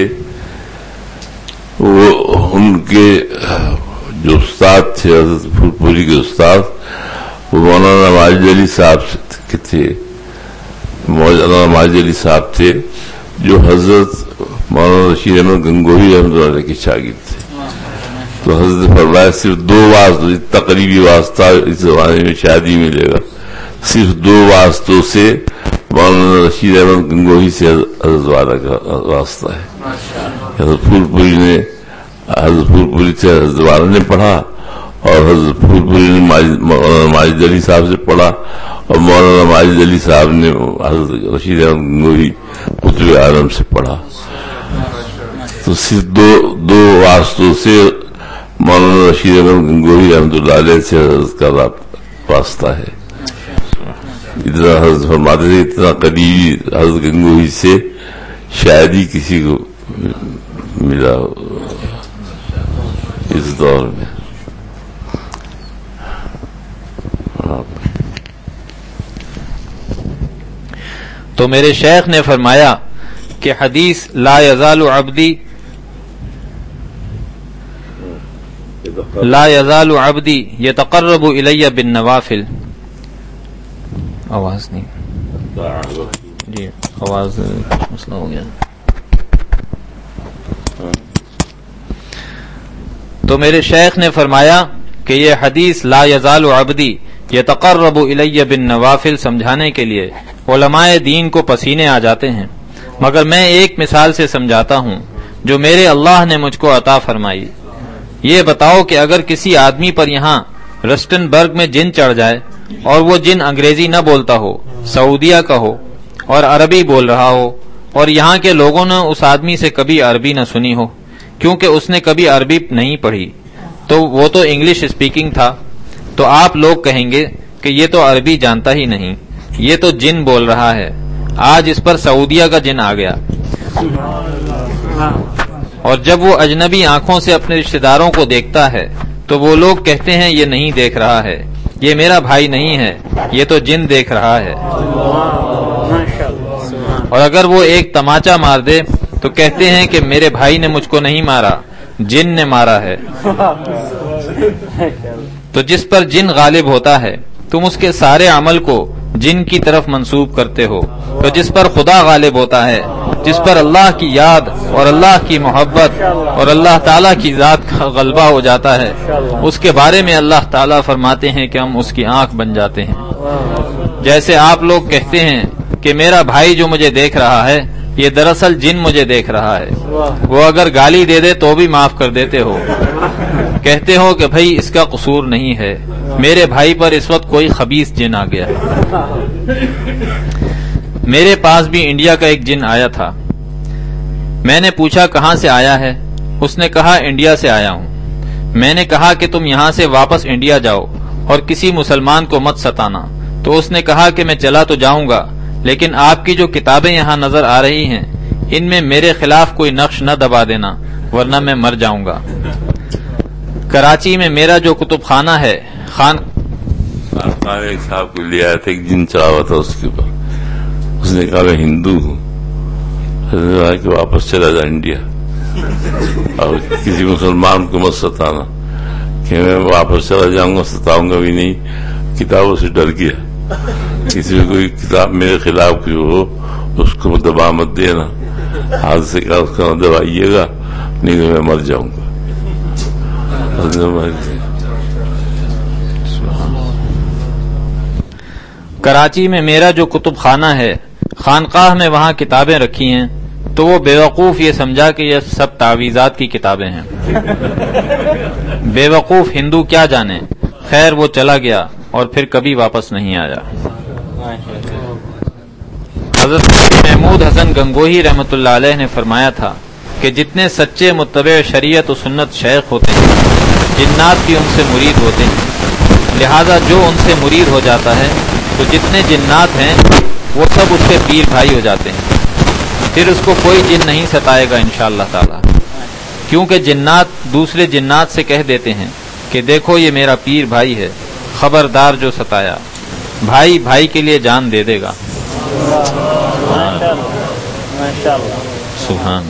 وہ ان کے جو استاد تھے، حضرت پھول پوری کے استاد، وہ مولانا ماجد علی صاحب کے تھے. مولانا ماجد علی صاحب تھے جو حضرت مولانا رشید احمد گنگوہی رحمۃ اللہ علیہ کے شاگرد تھے. تو حضرت فرمایا صرف 2 واسطے، تقریبی واسطہ اس زمانے میں شاید ہی ملے گا، صرف 2 واسطوں سے مولانا رشید احمد گنگوہی سے حضرت والا کا واسطہ ہے. حضرت پھول پوری سے حضرت والا نے پڑھا، اور حضرت پھول پوری نے مولانا ماجد علی صاحب سے پڑھا، اور مولانا ماجد علی صاحب نے حضرت رشید احمد گنگوہی قطب عالم سے پڑھا. تو صرف 2 واسطوں سے مولانا رشید احمد گنگوہی رحمۃ اللہ علیہ سے حضرت کا واسطہ ہے. اتنا حضرت فرماتے تھے اتنا قریبی حضرت گنگوہی سے شاید ہی کسی کو ملا اس دور میں. تو میرے شیخ نے فرمایا کہ حدیث لا یزال عبدی یتقرب الی بالنوافل. آواز نہیں جی، آواز مسئلہ ہو گیا. تو میرے شیخ نے فرمایا کہ یہ حدیث لا یزال عبدی یتقرب الی بالنوافل سمجھانے کے لیے علماء دین کو پسینے آ جاتے ہیں، مگر میں ایک مثال سے سمجھاتا ہوں جو میرے اللہ نے مجھ کو عطا فرمائی. یہ بتاؤ کہ اگر کسی آدمی پر یہاں رسٹن برگ میں جن چڑھ جائے اور وہ جن انگریزی نہ بولتا ہو، سعودیہ کا ہو اور عربی بول رہا ہو، اور یہاں کے لوگوں نے اس آدمی سے کبھی عربی نہ سنی ہو کیونکہ اس نے کبھی عربی نہیں پڑھی، تو وہ تو انگلش اسپیکنگ تھا، تو آپ لوگ کہیں گے کہ یہ تو عربی جانتا ہی نہیں، یہ تو جن بول رہا ہے، آج اس پر سعودیہ کا جن آ گیا. اور جب وہ اجنبی آنکھوں سے اپنے رشتہ داروں کو دیکھتا ہے تو وہ لوگ کہتے ہیں یہ نہیں دیکھ رہا ہے، یہ میرا بھائی نہیں ہے، یہ تو جن دیکھ رہا ہے. اور اگر وہ ایک تماچا مار دے تو کہتے ہیں کہ میرے بھائی نے مجھ کو نہیں مارا، جن نے مارا ہے. تو جس پر جن غالب ہوتا ہے تم اس کے سارے عمل کو جن کی طرف منسوب کرتے ہو، تو جس پر خدا غالب ہوتا ہے، جس پر اللہ کی یاد اور اللہ کی محبت اور اللہ تعالیٰ کی ذات کا غلبہ ہو جاتا ہے، اس کے بارے میں اللہ تعالیٰ فرماتے ہیں کہ ہم اس کی آنکھ بن جاتے ہیں. جیسے آپ لوگ کہتے ہیں کہ میرا بھائی جو مجھے دیکھ رہا ہے یہ دراصل جن مجھے دیکھ رہا ہے، وہ اگر گالی دے دے تو بھی معاف کر دیتے ہو، کہتے ہو کہ بھائی اس کا قصور نہیں ہے، میرے بھائی پر اس وقت کوئی خبیث جن آ گیا ہے. میرے پاس بھی انڈیا کا ایک جن آیا تھا. میں نے پوچھا کہاں سے آیا ہے؟ اس نے کہا انڈیا سے آیا ہوں. میں نے کہا کہ تم یہاں سے واپس انڈیا جاؤ اور کسی مسلمان کو مت ستانا. تو اس نے کہا کہ میں چلا تو جاؤں گا، لیکن آپ کی جو کتابیں یہاں نظر آ رہی ہیں ان میں میرے خلاف کوئی نقش نہ دبا دینا ورنہ میں مر جاؤں گا. کراچی میں میرا جو کتب خانہ ہے ایک صاحب کو لے آیا تھا، ایک جن چڑھا ہوا تھا اس کے اوپر. اس نے کہا میں ہندو ہوں. حضرت نے کہا کہ واپس چلا جا انڈیا اور کسی مسلمان کو مت ستانا. کہ میں واپس چلا جاؤں گا، ستاؤں گا بھی نہیں. کتابوں سے ڈر گیا. کسی میں کوئی کتاب میرے خلاف کی ہو اس کو دبا مت دینا. ہاتھ سے کہا اس کا نہ دبائیے گا نہیں تو میں مر جاؤں گا. کراچی میں میرا جو کتب خانہ ہے، خانقاہ میں وہاں کتابیں رکھی ہیں تو وہ بیوقوف یہ سمجھا کہ یہ سب تعویذات کی کتابیں ہیں. بیوقوف ہندو کیا جانے. خیر وہ چلا گیا اور پھر کبھی واپس نہیں آیا. حضرت محمود حسن گنگوہی رحمۃ اللہ علیہ نے فرمایا تھا کہ جتنے سچے متبع شریعت و سنت شیخ ہوتے ہیں جنات بھی ان سے مرید ہوتے ہیں. لہذا جو ان سے مرید ہو جاتا ہے تو جتنے جنات ہیں وہ سب اس کے پیر بھائی ہو جاتے ہیں. پھر اس کو کوئی جن نہیں ستائے گا انشاءاللہ تعالی، کیونکہ جنات دوسرے جنات سے کہہ دیتے ہیں کہ دیکھو یہ میرا پیر بھائی ہے، خبردار جو ستایا. بھائی بھائی کے لیے جان دے دے گا. سبحان.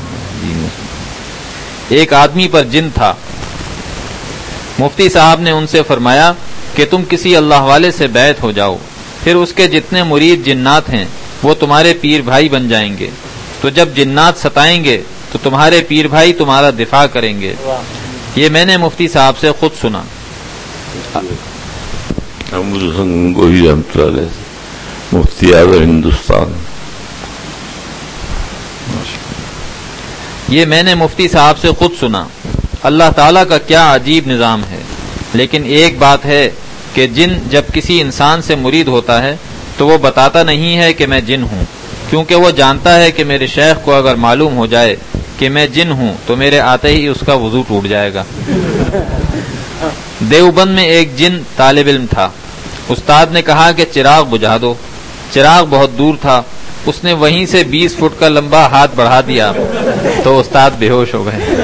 ایک آدمی پر جن تھا. مفتی صاحب نے ان سے فرمایا کہ تم کسی اللہ والے سے بیعت ہو جاؤ، پھر اس کے جتنے مرید جنات ہیں وہ تمہارے پیر بھائی بن جائیں گے. تو جب جنات ستائیں گے تو تمہارے پیر بھائی تمہارا دفاع کریں گے. یہ میں نے مفتی صاحب سے خود سنا. مفتی اعظم ہندوستان. یہ میں نے مفتی صاحب سے خود سنا. اللہ تعالیٰ کا کیا عجیب نظام ہے. لیکن ایک بات ہے کہ جن جب کسی انسان سے مرید ہوتا ہے تو وہ بتاتا نہیں ہے کہ میں جن ہوں، کیونکہ وہ جانتا ہے کہ میرے شیخ کو اگر معلوم ہو جائے کہ میں جن ہوں تو میرے آتے ہی اس کا وضو ٹوٹ جائے گا. دیوبند میں ایک جن طالب علم تھا. استاد نے کہا کہ چراغ بجھا دو. چراغ بہت دور تھا. اس نے وہیں سے 20 فٹ کا لمبا ہاتھ بڑھا دیا تو استاد بے ہوش ہو گئے.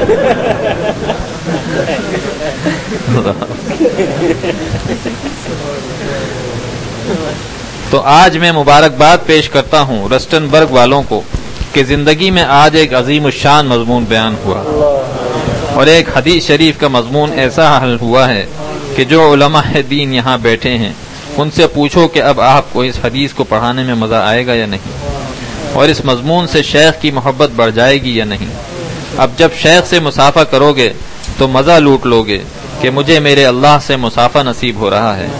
تو آج میں مبارکباد پیش کرتا ہوں رسٹن برگ والوں کو کہ زندگی میں آج ایک عظیم الشان مضمون بیان ہوا اور ایک حدیث شریف کا مضمون ایسا حل ہوا ہے کہ جو علماء دین یہاں بیٹھے ہیں ان سے پوچھو کہ اب آپ کو اس حدیث کو پڑھانے میں مزہ آئے گا یا نہیں، اور اس مضمون سے شیخ کی محبت بڑھ جائے گی یا نہیں. اب جب شیخ سے مسافہ کرو گے تو مزہ لوٹ لو گے کہ مجھے میرے اللہ سے مسافہ نصیب ہو رہا ہے.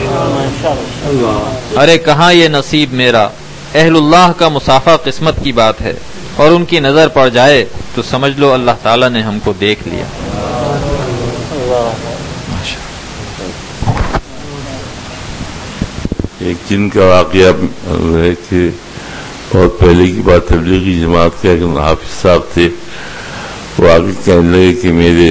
ارے کہاں یہ نصیب میرا، اہل اللہ کا مسافہ قسمت کی بات ہے، اور ان کی نظر پڑ جائے تو سمجھ لو اللہ تعالیٰ نے ہم کو دیکھ لیا. ایک جن کا واقعہ ہے کہ بہت پہلے کی بات، تبلیغی جماعت کا ایک حافظ صاحب تھے. وہ آگے کہنے لگے کہ میری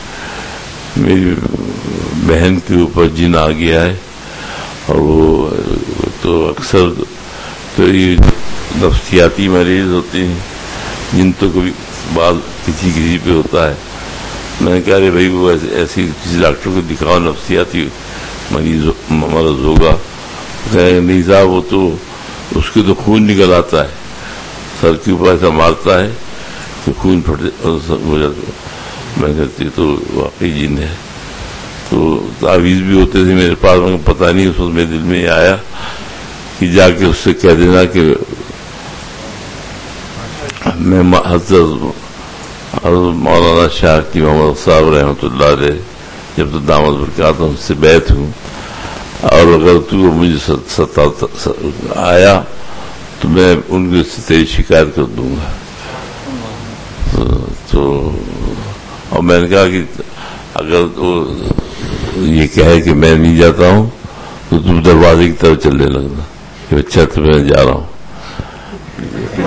بہن کے اوپر جن آ گیا ہے، اور وہ تو اکثر تو یہ نفسیاتی مریض ہوتے ہیں، جن تو کبھی بعض کسی پہ ہوتا ہے. میں نے کہا رہے بھائی وہ ایسی کسی ڈاکٹر کو دکھاؤ، نفسیاتی مرض ہوگا. نہیں صاحب وہ تو اس کے تو خون نکل آتا ہے، سر کے اوپر ایسا مارتا ہے کہ خون پھٹ ہو جاتا ہے. میں کہتی تو واقعی جن ہے. تو تعویذ بھی ہوتے تھے میرے پاس، مجھے پتہ نہیں، اس وقت میرے دل میں یہ آیا کہ جا کے اس سے کہہ دینا کہ میں حضرت مولانا شاہ کی محمد صاحب رحمۃ اللہ علیہ جب تو دامت برکات ان سے بیعت ہوں، اور اگر تو مجھے آیا تو میں ان کے سے تیری شکایت کر دوں گا. تو اور میں نے کہا کہ اگر وہ یہ کہے کہ میں نہیں جاتا ہوں تو تم دروازے کی طرف چلنے لگنا کہ اچھا تو میں جا رہا ہوں.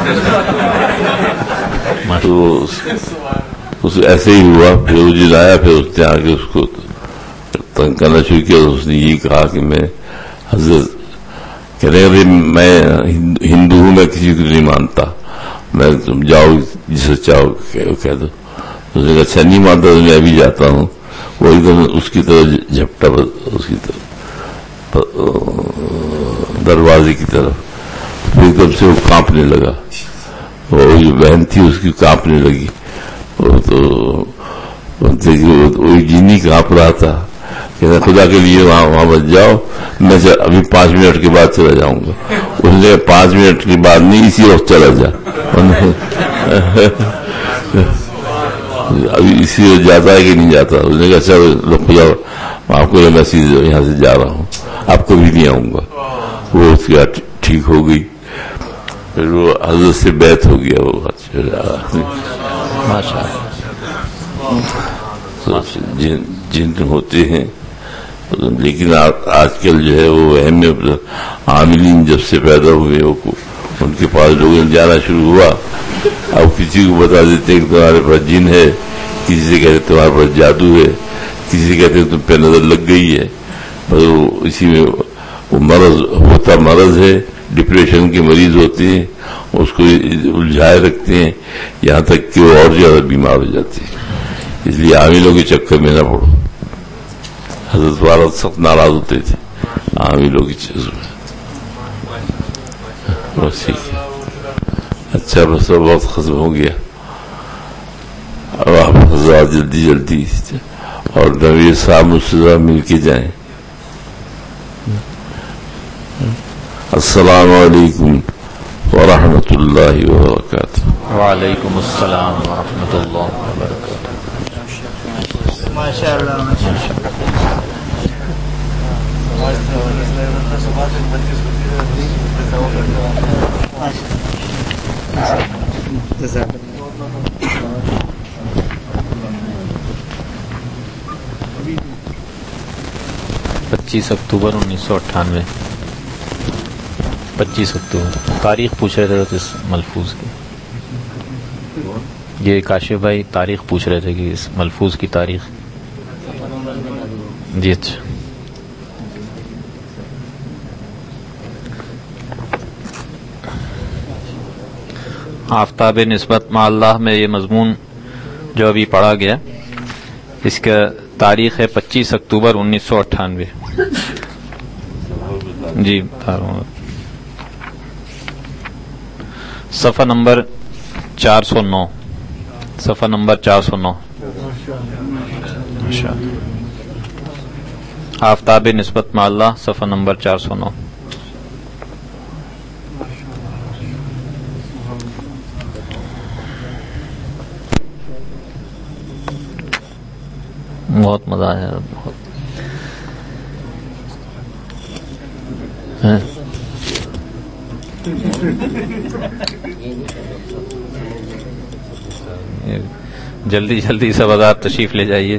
تو اس ایسے ہی ہوا. پھر وہ جن آیا, پھر اس نے آ کے اس کو تنگ کرنا شروع کیا. اس نے یہ کہا کہ میں حضرت کہہ رہے میں ہندو ہوں, میں کسی کو نہیں مانتا, میں تم جاؤ جسے چاہو کہہ دو. اس نے کہا اچھا نہیں مانتا تو میں بھی جاتا ہوں. وہ ایک دم اس کی طرف جھپٹا, اس کی طرف دروازے کی طرف. پھر ایک دم سے وہ کانپنے لگا. وہ جو بہن تھی اس کی کانپنے لگی. وہ تو وہی جینی کانپ رہا تھا. کہنا خدا کے لیے وہاں بچ جاؤ, میں ابھی 5 منٹ کے بعد چلا جاؤں گا. اس نے 5 منٹ کے بعد نہیں, اسی وقت چلا جا. ابھی اسی وقت جاتا ہے کہ نہیں جاتا. اس نے کہا چلو خدا آپ کو میں یہاں سے جا رہا ہوں, آپ کبھی نہیں آؤں گا. وہ اس کی ٹھیک ہو گئی. پھر وہ حضرت سے بیعت ہو گیا. وہ جن ہوتے ہیں, لیکن آج کل جو ہے وہ وہم میں عاملین جب سے پیدا ہوئے ان کے پاس لوگوں جانا شروع ہوا. اب کسی کو بتا دیتے کہ تمہارے پاس جن ہے, کسی سے کہتے تمہارے پاس جادو ہے, کسی سے کہتے تم پہ نظر لگ گئی ہے. مگر اسی میں وہ مرض ہے. ڈپریشن کے مریض ہوتے ہیں, اس کو الجھائے رکھتے ہیں یہاں تک کہ وہ اور زیادہ بیمار ہو جاتے ہیں. اس لیے عاملوں کے چکر میں نہ پڑو. حضرت والا سخت ناراض ہوتے تھے عاملوں کی چیزوں میں. بس ٹھیک ہے, اچھا بس وقت ختم ہو گیا. اب آپ حضرات جلدی جلدی اور نویر صاحب مجھ سے مل کے جائیں. السلام علیکم ورحمۃ اللہ وبرکاتہ. وعلیکم السلام ورحمۃ اللہ وبرکاتہ. ماشاء اللہ پچیس اکتوبر 1998. 25 اکتوبر تاریخ پوچھ رہے تھے اس ملفوظ کی. یہ کاشف بھائی تاریخ پوچھ رہے تھے کہ اس ملفوظ کی تاریخ. جی اچھا. آفتاب نسبت مع اللہ میں یہ مضمون جو ابھی پڑھا گیا, اس کا تاریخ ہے 25 اکتوبر 1998. جی بتا رہا ہوں. صفحہ نمبر 409. صفحہ نمبر 409. آفتاب نسبت مع اللہ صفحہ نمبر 409. بہت مزہ آیا. بہت جلدی جلدی سب حضرات تشریف لے جائیے.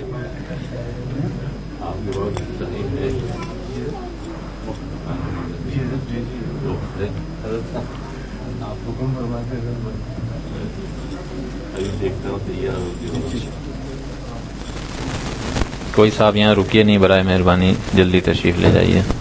کوئی صاحب یہاں رکیے نہیں, برائے مہربانی جلدی تشریف لے جائیے.